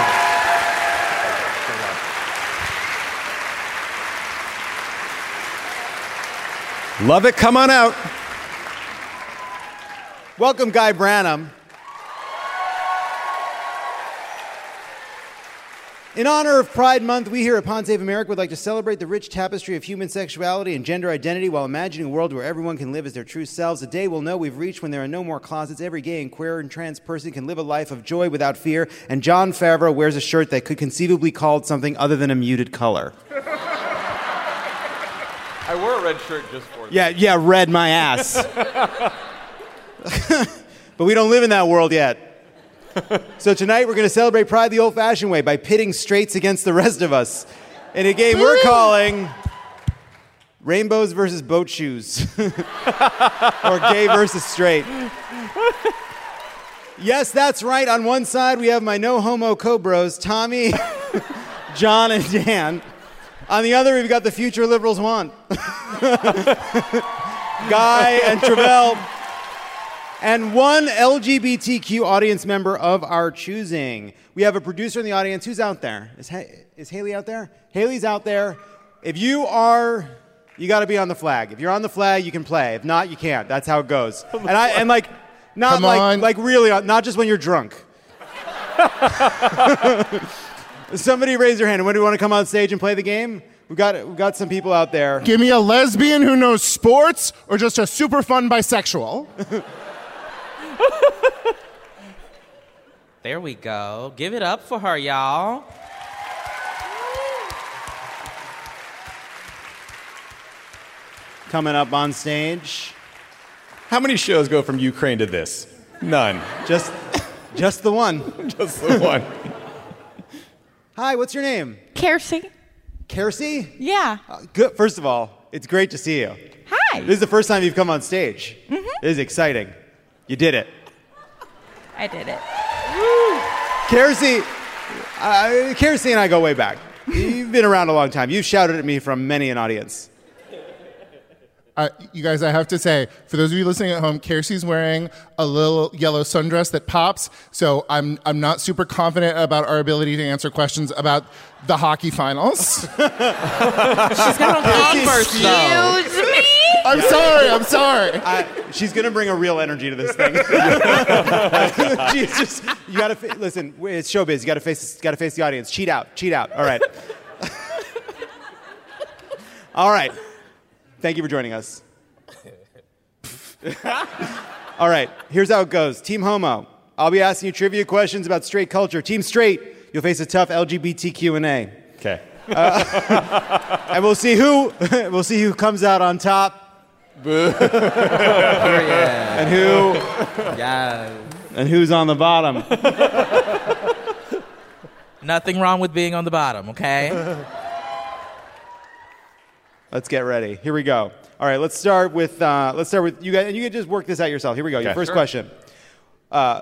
it. Love it. Come on out. Welcome, Guy Branum. In honor of Pride Month, we here at Pod Save America would like to celebrate the rich tapestry of human sexuality and gender identity while imagining a world where everyone can live as their true selves. A day we'll know we've reached when there are no more closets. Every gay and queer and trans person can live a life of joy without fear. And Jon Favreau wears a shirt that could conceivably be called something other than a muted color. I wore a red shirt just for Yeah, yeah, red my ass. But we don't live in that world yet. So tonight we're going to celebrate Pride the old-fashioned way by pitting straights against the rest of us in a game we're calling Rainbows versus Boat Shoes or Gay versus Straight. Yes, that's right. On one side we have my no-homo co-bros, Tommy, John, and Dan. On the other we've got the future liberals want. Guy and Travell. And one L G B T Q audience member of our choosing. We have a producer in the audience. Who's out there? Is, ha- is Haley out there? Haley's out there. If you are, you got to be on the flag. If you're on the flag, you can play. If not, you can't. That's how it goes. And I and like, not Come like on. like really, not just when you're drunk. Somebody raise your hand. When do you want to come on stage and play the game? We've got we've got some people out there. Give me a lesbian who knows sports or just a super fun bisexual. There we go. Give it up for her, y'all. Coming up on stage. How many shows go from Ukraine to this? None. Just, just the one. Just the one. Hi, what's your name? Kersey. Kersey? Yeah. Uh, good. First of all, it's great to see you. Hi. This is the first time you've come on stage. Mm-hmm. This is exciting. You did it. I did it. Kersey, uh, Kersey and I go way back. You've been around a long time. You've shouted at me from many an audience. Uh, you guys, I have to say, for those of you listening at home, Kersey's wearing a little yellow sundress that pops, so I'm I'm not super confident about our ability to answer questions about the hockey finals. She's got on Converse, though. Excuse me? I'm sorry, I'm sorry. I, she's going to bring a real energy to this thing. She's just, you got to, fa- listen, it's showbiz. You got to face, got to face the audience. Cheat out, cheat out. All right. All right. Thank you for joining us. All right, here's how it goes. Team Homo, I'll be asking you trivia questions about straight culture. Team Straight, you'll face a tough L G B T Q and A. Okay. Uh, and we'll see who we'll see who comes out on top. Yeah. And who Yeah. and who's on the bottom. Nothing wrong with being on the bottom, okay? Let's get ready. Here we go. All right, let's start with uh, let's start with you guys, and you can just work this out yourself. Here we go. Your Okay, first sure. question. Uh,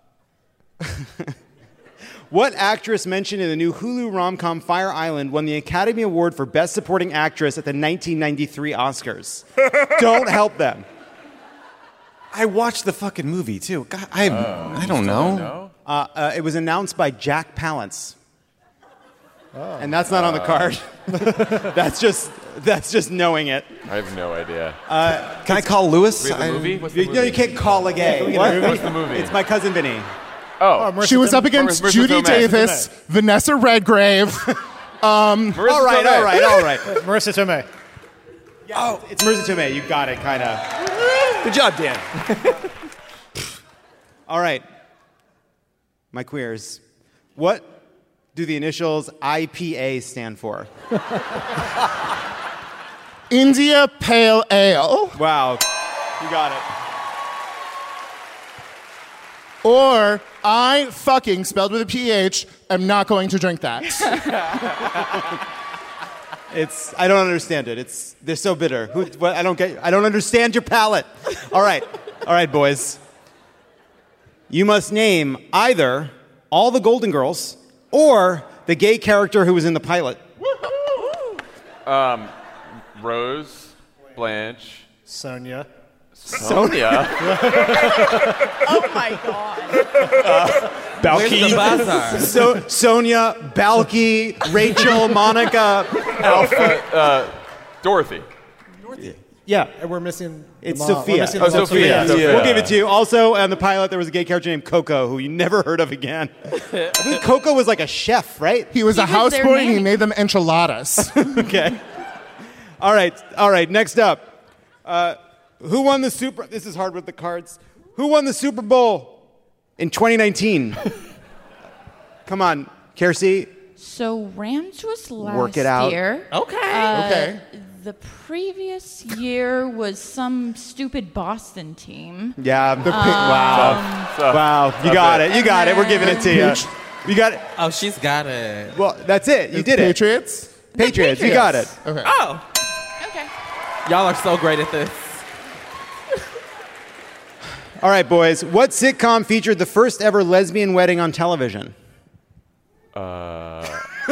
what actress mentioned in the new Hulu rom-com Fire Island won the Academy Award for Best Supporting Actress at the nineteen ninety-three Oscars? Don't help them. I watched the fucking movie too. God, I I don't know. Uh, uh, it was announced by Jack Palance. And that's not on the card. that's just that's just knowing it. I have no idea. Uh, Can I call Lewis? We have the I- movie? What's the you, movie? No, you can't call a gay. What? What's the movie? It's My Cousin Vinny. Oh, She was up against Marissa Judy Tomei. Davis, Vanessa Redgrave. um, Marissa all right, Tomei. all right, all right. Marissa Tomei. Oh, it's Marissa Tomei. You got it, kind of. Good job, Dan. All right. My queers. What do the initials I P A stand for? India Pale Ale. Wow. You got it. Or I fucking, spelled with a P H, am not going to drink that. It's I don't understand it. It's they're so bitter. Who, what, I don't get. I don't understand your palate. All right, all right, boys. You must name either all the Golden Girls or the gay character who was in the pilot. Um, Rose, Blanche, Sonia. Sonia. Oh my God. Balky. Where's the bazaar? So Sonia, Balky, Rachel, Monica, Alpha, uh, Dorothy. Yeah, And we're missing. the it's mom. We're Sophia. missing Oh, the mom. Sophia. Yeah. We'll give it to you. Also, on the pilot, there was a gay character named Coco, who you never heard of again. I think Coco was like a chef, right? He was He a was their houseboy and he nanny. made them enchiladas. Okay. All right. All right. Next up, uh, who won the Super? This is hard with the cards. Who won the Super Bowl in twenty nineteen? Come on, Kiersey. So Rams was last Work it out. year. Okay. Uh, Okay. The previous year was some stupid Boston team. Yeah. The Um, wow. Tough. Wow. You Tough got it. it. You got it. We're giving it to you. You got it. Oh, she's got it. Well, that's it. You did it. Patriots? Patriots. You got it. Okay. Oh, Okay. y'all are so great at this. All right, boys. What sitcom featured the first ever lesbian wedding on television? Uh,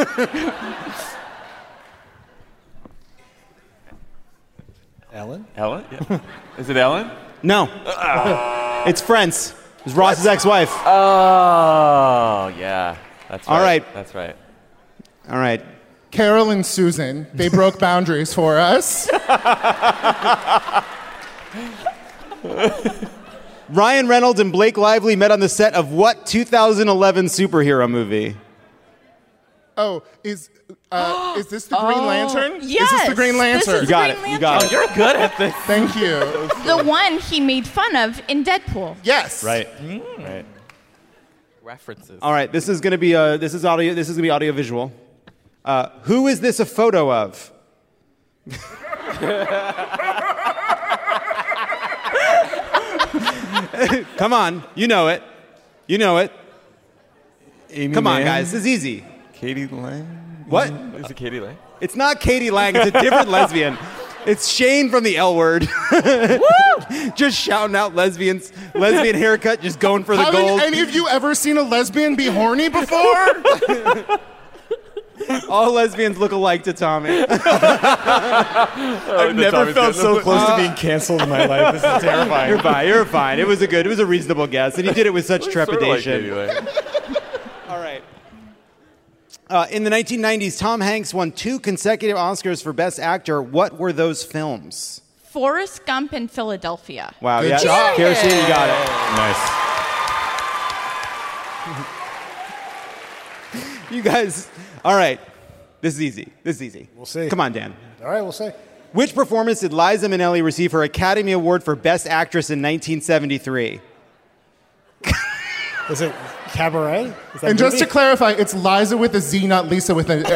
Ellen. Ellen? Yeah. Is it Ellen? No. It's Friends. It was Ross's ex-wife. Oh, yeah. That's right. All right. That's right. All right. Carol and Susan, they broke boundaries for us. Ryan Reynolds and Blake Lively met on the set of what two thousand eleven superhero movie? Oh, is uh, is this the Green Lantern? Is this yes, the Green this Lantern? is You got Green it. You got Oh, it. you're good at this. Thank you. The one he made fun of in Deadpool. Yes. Right. Right. References. All right. This is going to be uh, this is audio. This is going to be audio visual. Uh, who is this a photo of? Come on, you know it. You know it. Amy Come on, Mann? guys. This is easy. Katie Lang. What? Is it Katie Lang? It's not Katie Lang. It's a different lesbian. It's Shane from the L Word. Just shouting out lesbians. Lesbian haircut, just going for the Have gold. any of you ever seen a lesbian be horny before? All lesbians look alike to Tommy. I've never felt so close to being canceled in my life. This is terrifying. You're fine. You're fine. It was a good. It was a reasonable guess, and he did it with such Sort of like trepidation. Katie Lang. All right. Uh, in the nineteen nineties, Tom Hanks won two consecutive Oscars for Best Actor. What were those films? Forrest Gump in Philadelphia. Wow. Good yeah. job. Kirsten, you got it. Nice. You guys. All right. This is easy. This is easy. We'll see. Come on, Dan. All right, we'll see. Which performance did Liza Minnelli receive her Academy Award for Best Actress in nineteen seventy-three? Is it Cabaret? Is that And just to movie? clarify, it's Liza with a Z, not Lisa with an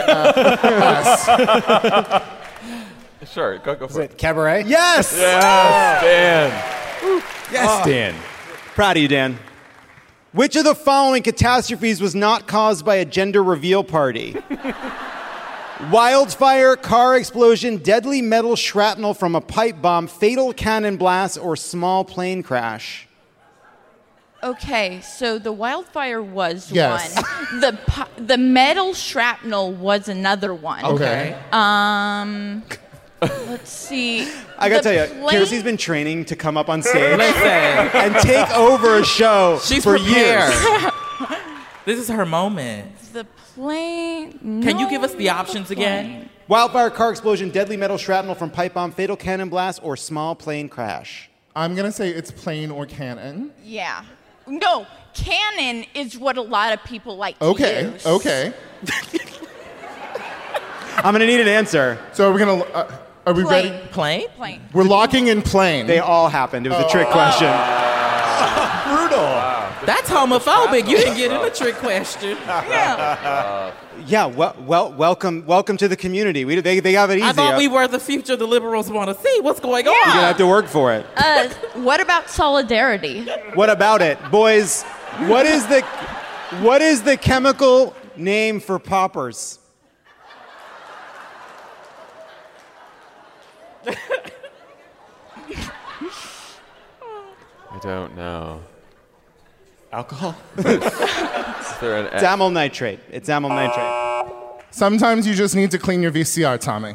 uh, S. Sure, go, go Is for it. it Cabaret? Yes. Yes, Dan. Yes, Dan. Proud of you, Dan. Which of the following catastrophes was not caused by a gender reveal party? Wildfire, car explosion, deadly metal shrapnel from a pipe bomb, fatal cannon blast, or small plane crash? Okay, so the wildfire was Yes. one. The pu- the metal shrapnel was another one. Okay. Um, let's see. I gotta The tell you, plane- Kirsty's been training to come up on stage Listen. and take over a show She's for prepared. years. This is her moment. The plane. Can you no, give us the not options the again? plane. Wildfire, car explosion, deadly metal shrapnel from pipe bomb, fatal cannon blast, or small plane crash? I'm gonna say it's plane or cannon. Yeah. No, cannon is what a lot of people like to Okay. use. Okay. I'm gonna need an answer. So are we gonna? Uh, are we Plane. ready? Plane? Plane. We're locking in plane. They all happened. It was a trick question. Brutal. That's homophobic. You didn't get in a trick question. Yeah. Yeah, well, well, welcome, welcome to the community. We, they, they have it easy. I thought Uh, we were the future the liberals want to see. What's going You're on? gonna have to work for it. Uh, what about solidarity? What about it, boys? What is the, what is the chemical name for poppers? I don't know. Alcohol? Is there an It's amyl nitrate. It's amyl nitrate. Sometimes you just need to clean your V C R, Tommy.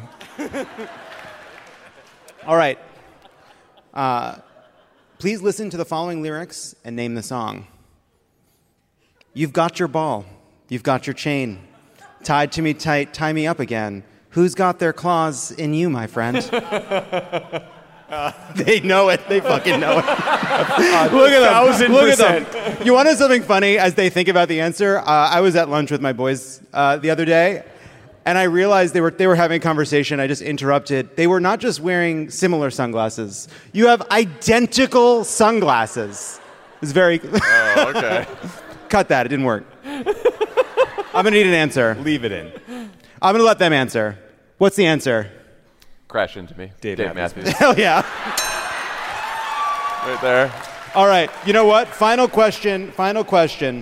All right. Uh, please listen to the following lyrics and name the song. You've got your ball. You've got your chain. Tied to me tight, tie me up again. Who's got their claws in you, my friend? Uh, they know it. They fucking know it. Uh, look at them. thousand Look at percent. them. You want to know something funny as they think about the answer? Uh, I was at lunch with my boys uh, the other day, and I realized they were they were having a conversation. I just interrupted. They were not just wearing similar sunglasses. You have identical sunglasses. It's very. Oh, okay. Cut that. It didn't work. I'm gonna need an answer. Leave it in. I'm gonna let them answer. What's the answer? Crash into me. Dave Matthews. Matthews. Hell yeah. Right there. All right. You know what? Final question. Final question.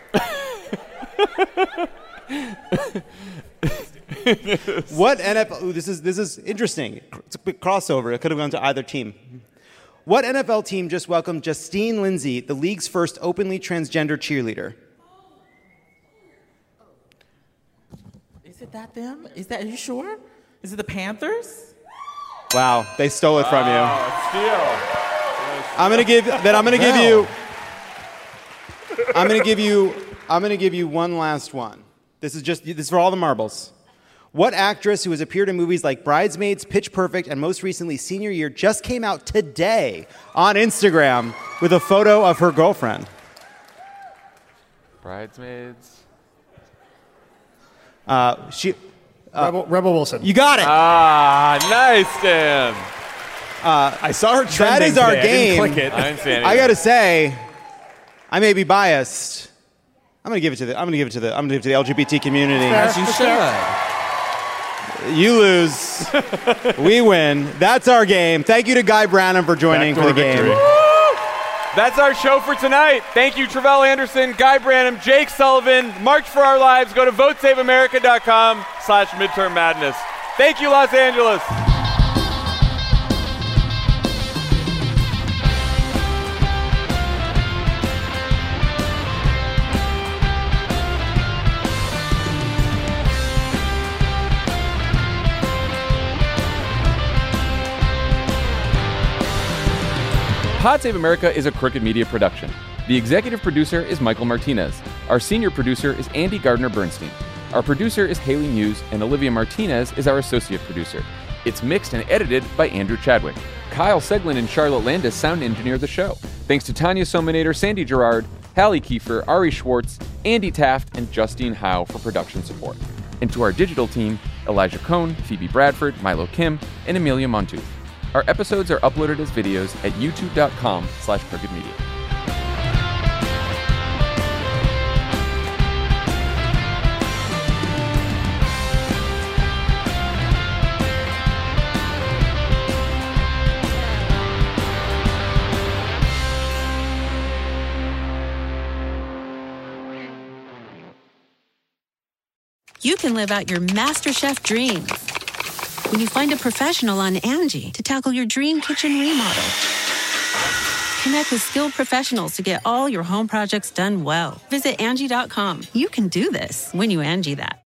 What N F L? Ooh, this is this is interesting. It's a quick crossover. It could have gone to either team. What N F L team just welcomed Justine Lindsay, the league's first openly transgender cheerleader? Is it that them? Is that, are you sure? Is it the Panthers? Wow, they stole it from you. Steal. I'm gonna give. Then I'm gonna give you. I'm gonna give you. I'm gonna give you one last one. This is just. This is for all the marbles. What actress who has appeared in movies like Bridesmaids, Pitch Perfect, and most recently Senior Year just came out today on Instagram with a photo of her girlfriend? Bridesmaids. Uh, she. Uh, Rebel, Rebel Wilson. You got it. Ah, nice, Dan. Uh, I saw her that trending is our today. I didn't game. click it. I didn't see anything. I gotta say, I may be biased. I'm gonna give it to the. I'm gonna give it to the. I'm gonna give it to the L G B T community. As you should. You lose. We win. That's our game. Thank you to Guy Branum for joining for the Backdoor game. victory. That's our show for tonight. Thank you, Travell Anderson, Guy Branum, Jake Sullivan. March for Our Lives. Go to vote save america dot com slash midterm madness. Thank you, Los Angeles. Pod Save America is a Crooked Media production. The executive producer is Michael Martinez. Our senior producer is Andy Gardner-Bernstein. Our producer is Haley Muse, and Olivia Martinez is our associate producer. It's mixed and edited by Andrew Chadwick. Kyle Seglin and Charlotte Landis sound engineer the show. Thanks to Tanya Sominator, Sandy Gerard, Hallie Kiefer, Ari Schwartz, Andy Taft, and Justine Howe for production support. And to our digital team, Elijah Cohn, Phoebe Bradford, Milo Kim, and Amelia Montooth. Our episodes are uploaded as videos at youtube.com slash crooked media. you can live out your MasterChef dreams when you find a professional on Angie to tackle your dream kitchen remodel. Connect with skilled professionals to get all your home projects done well. Visit Angie dot com. You can do this when you Angie that.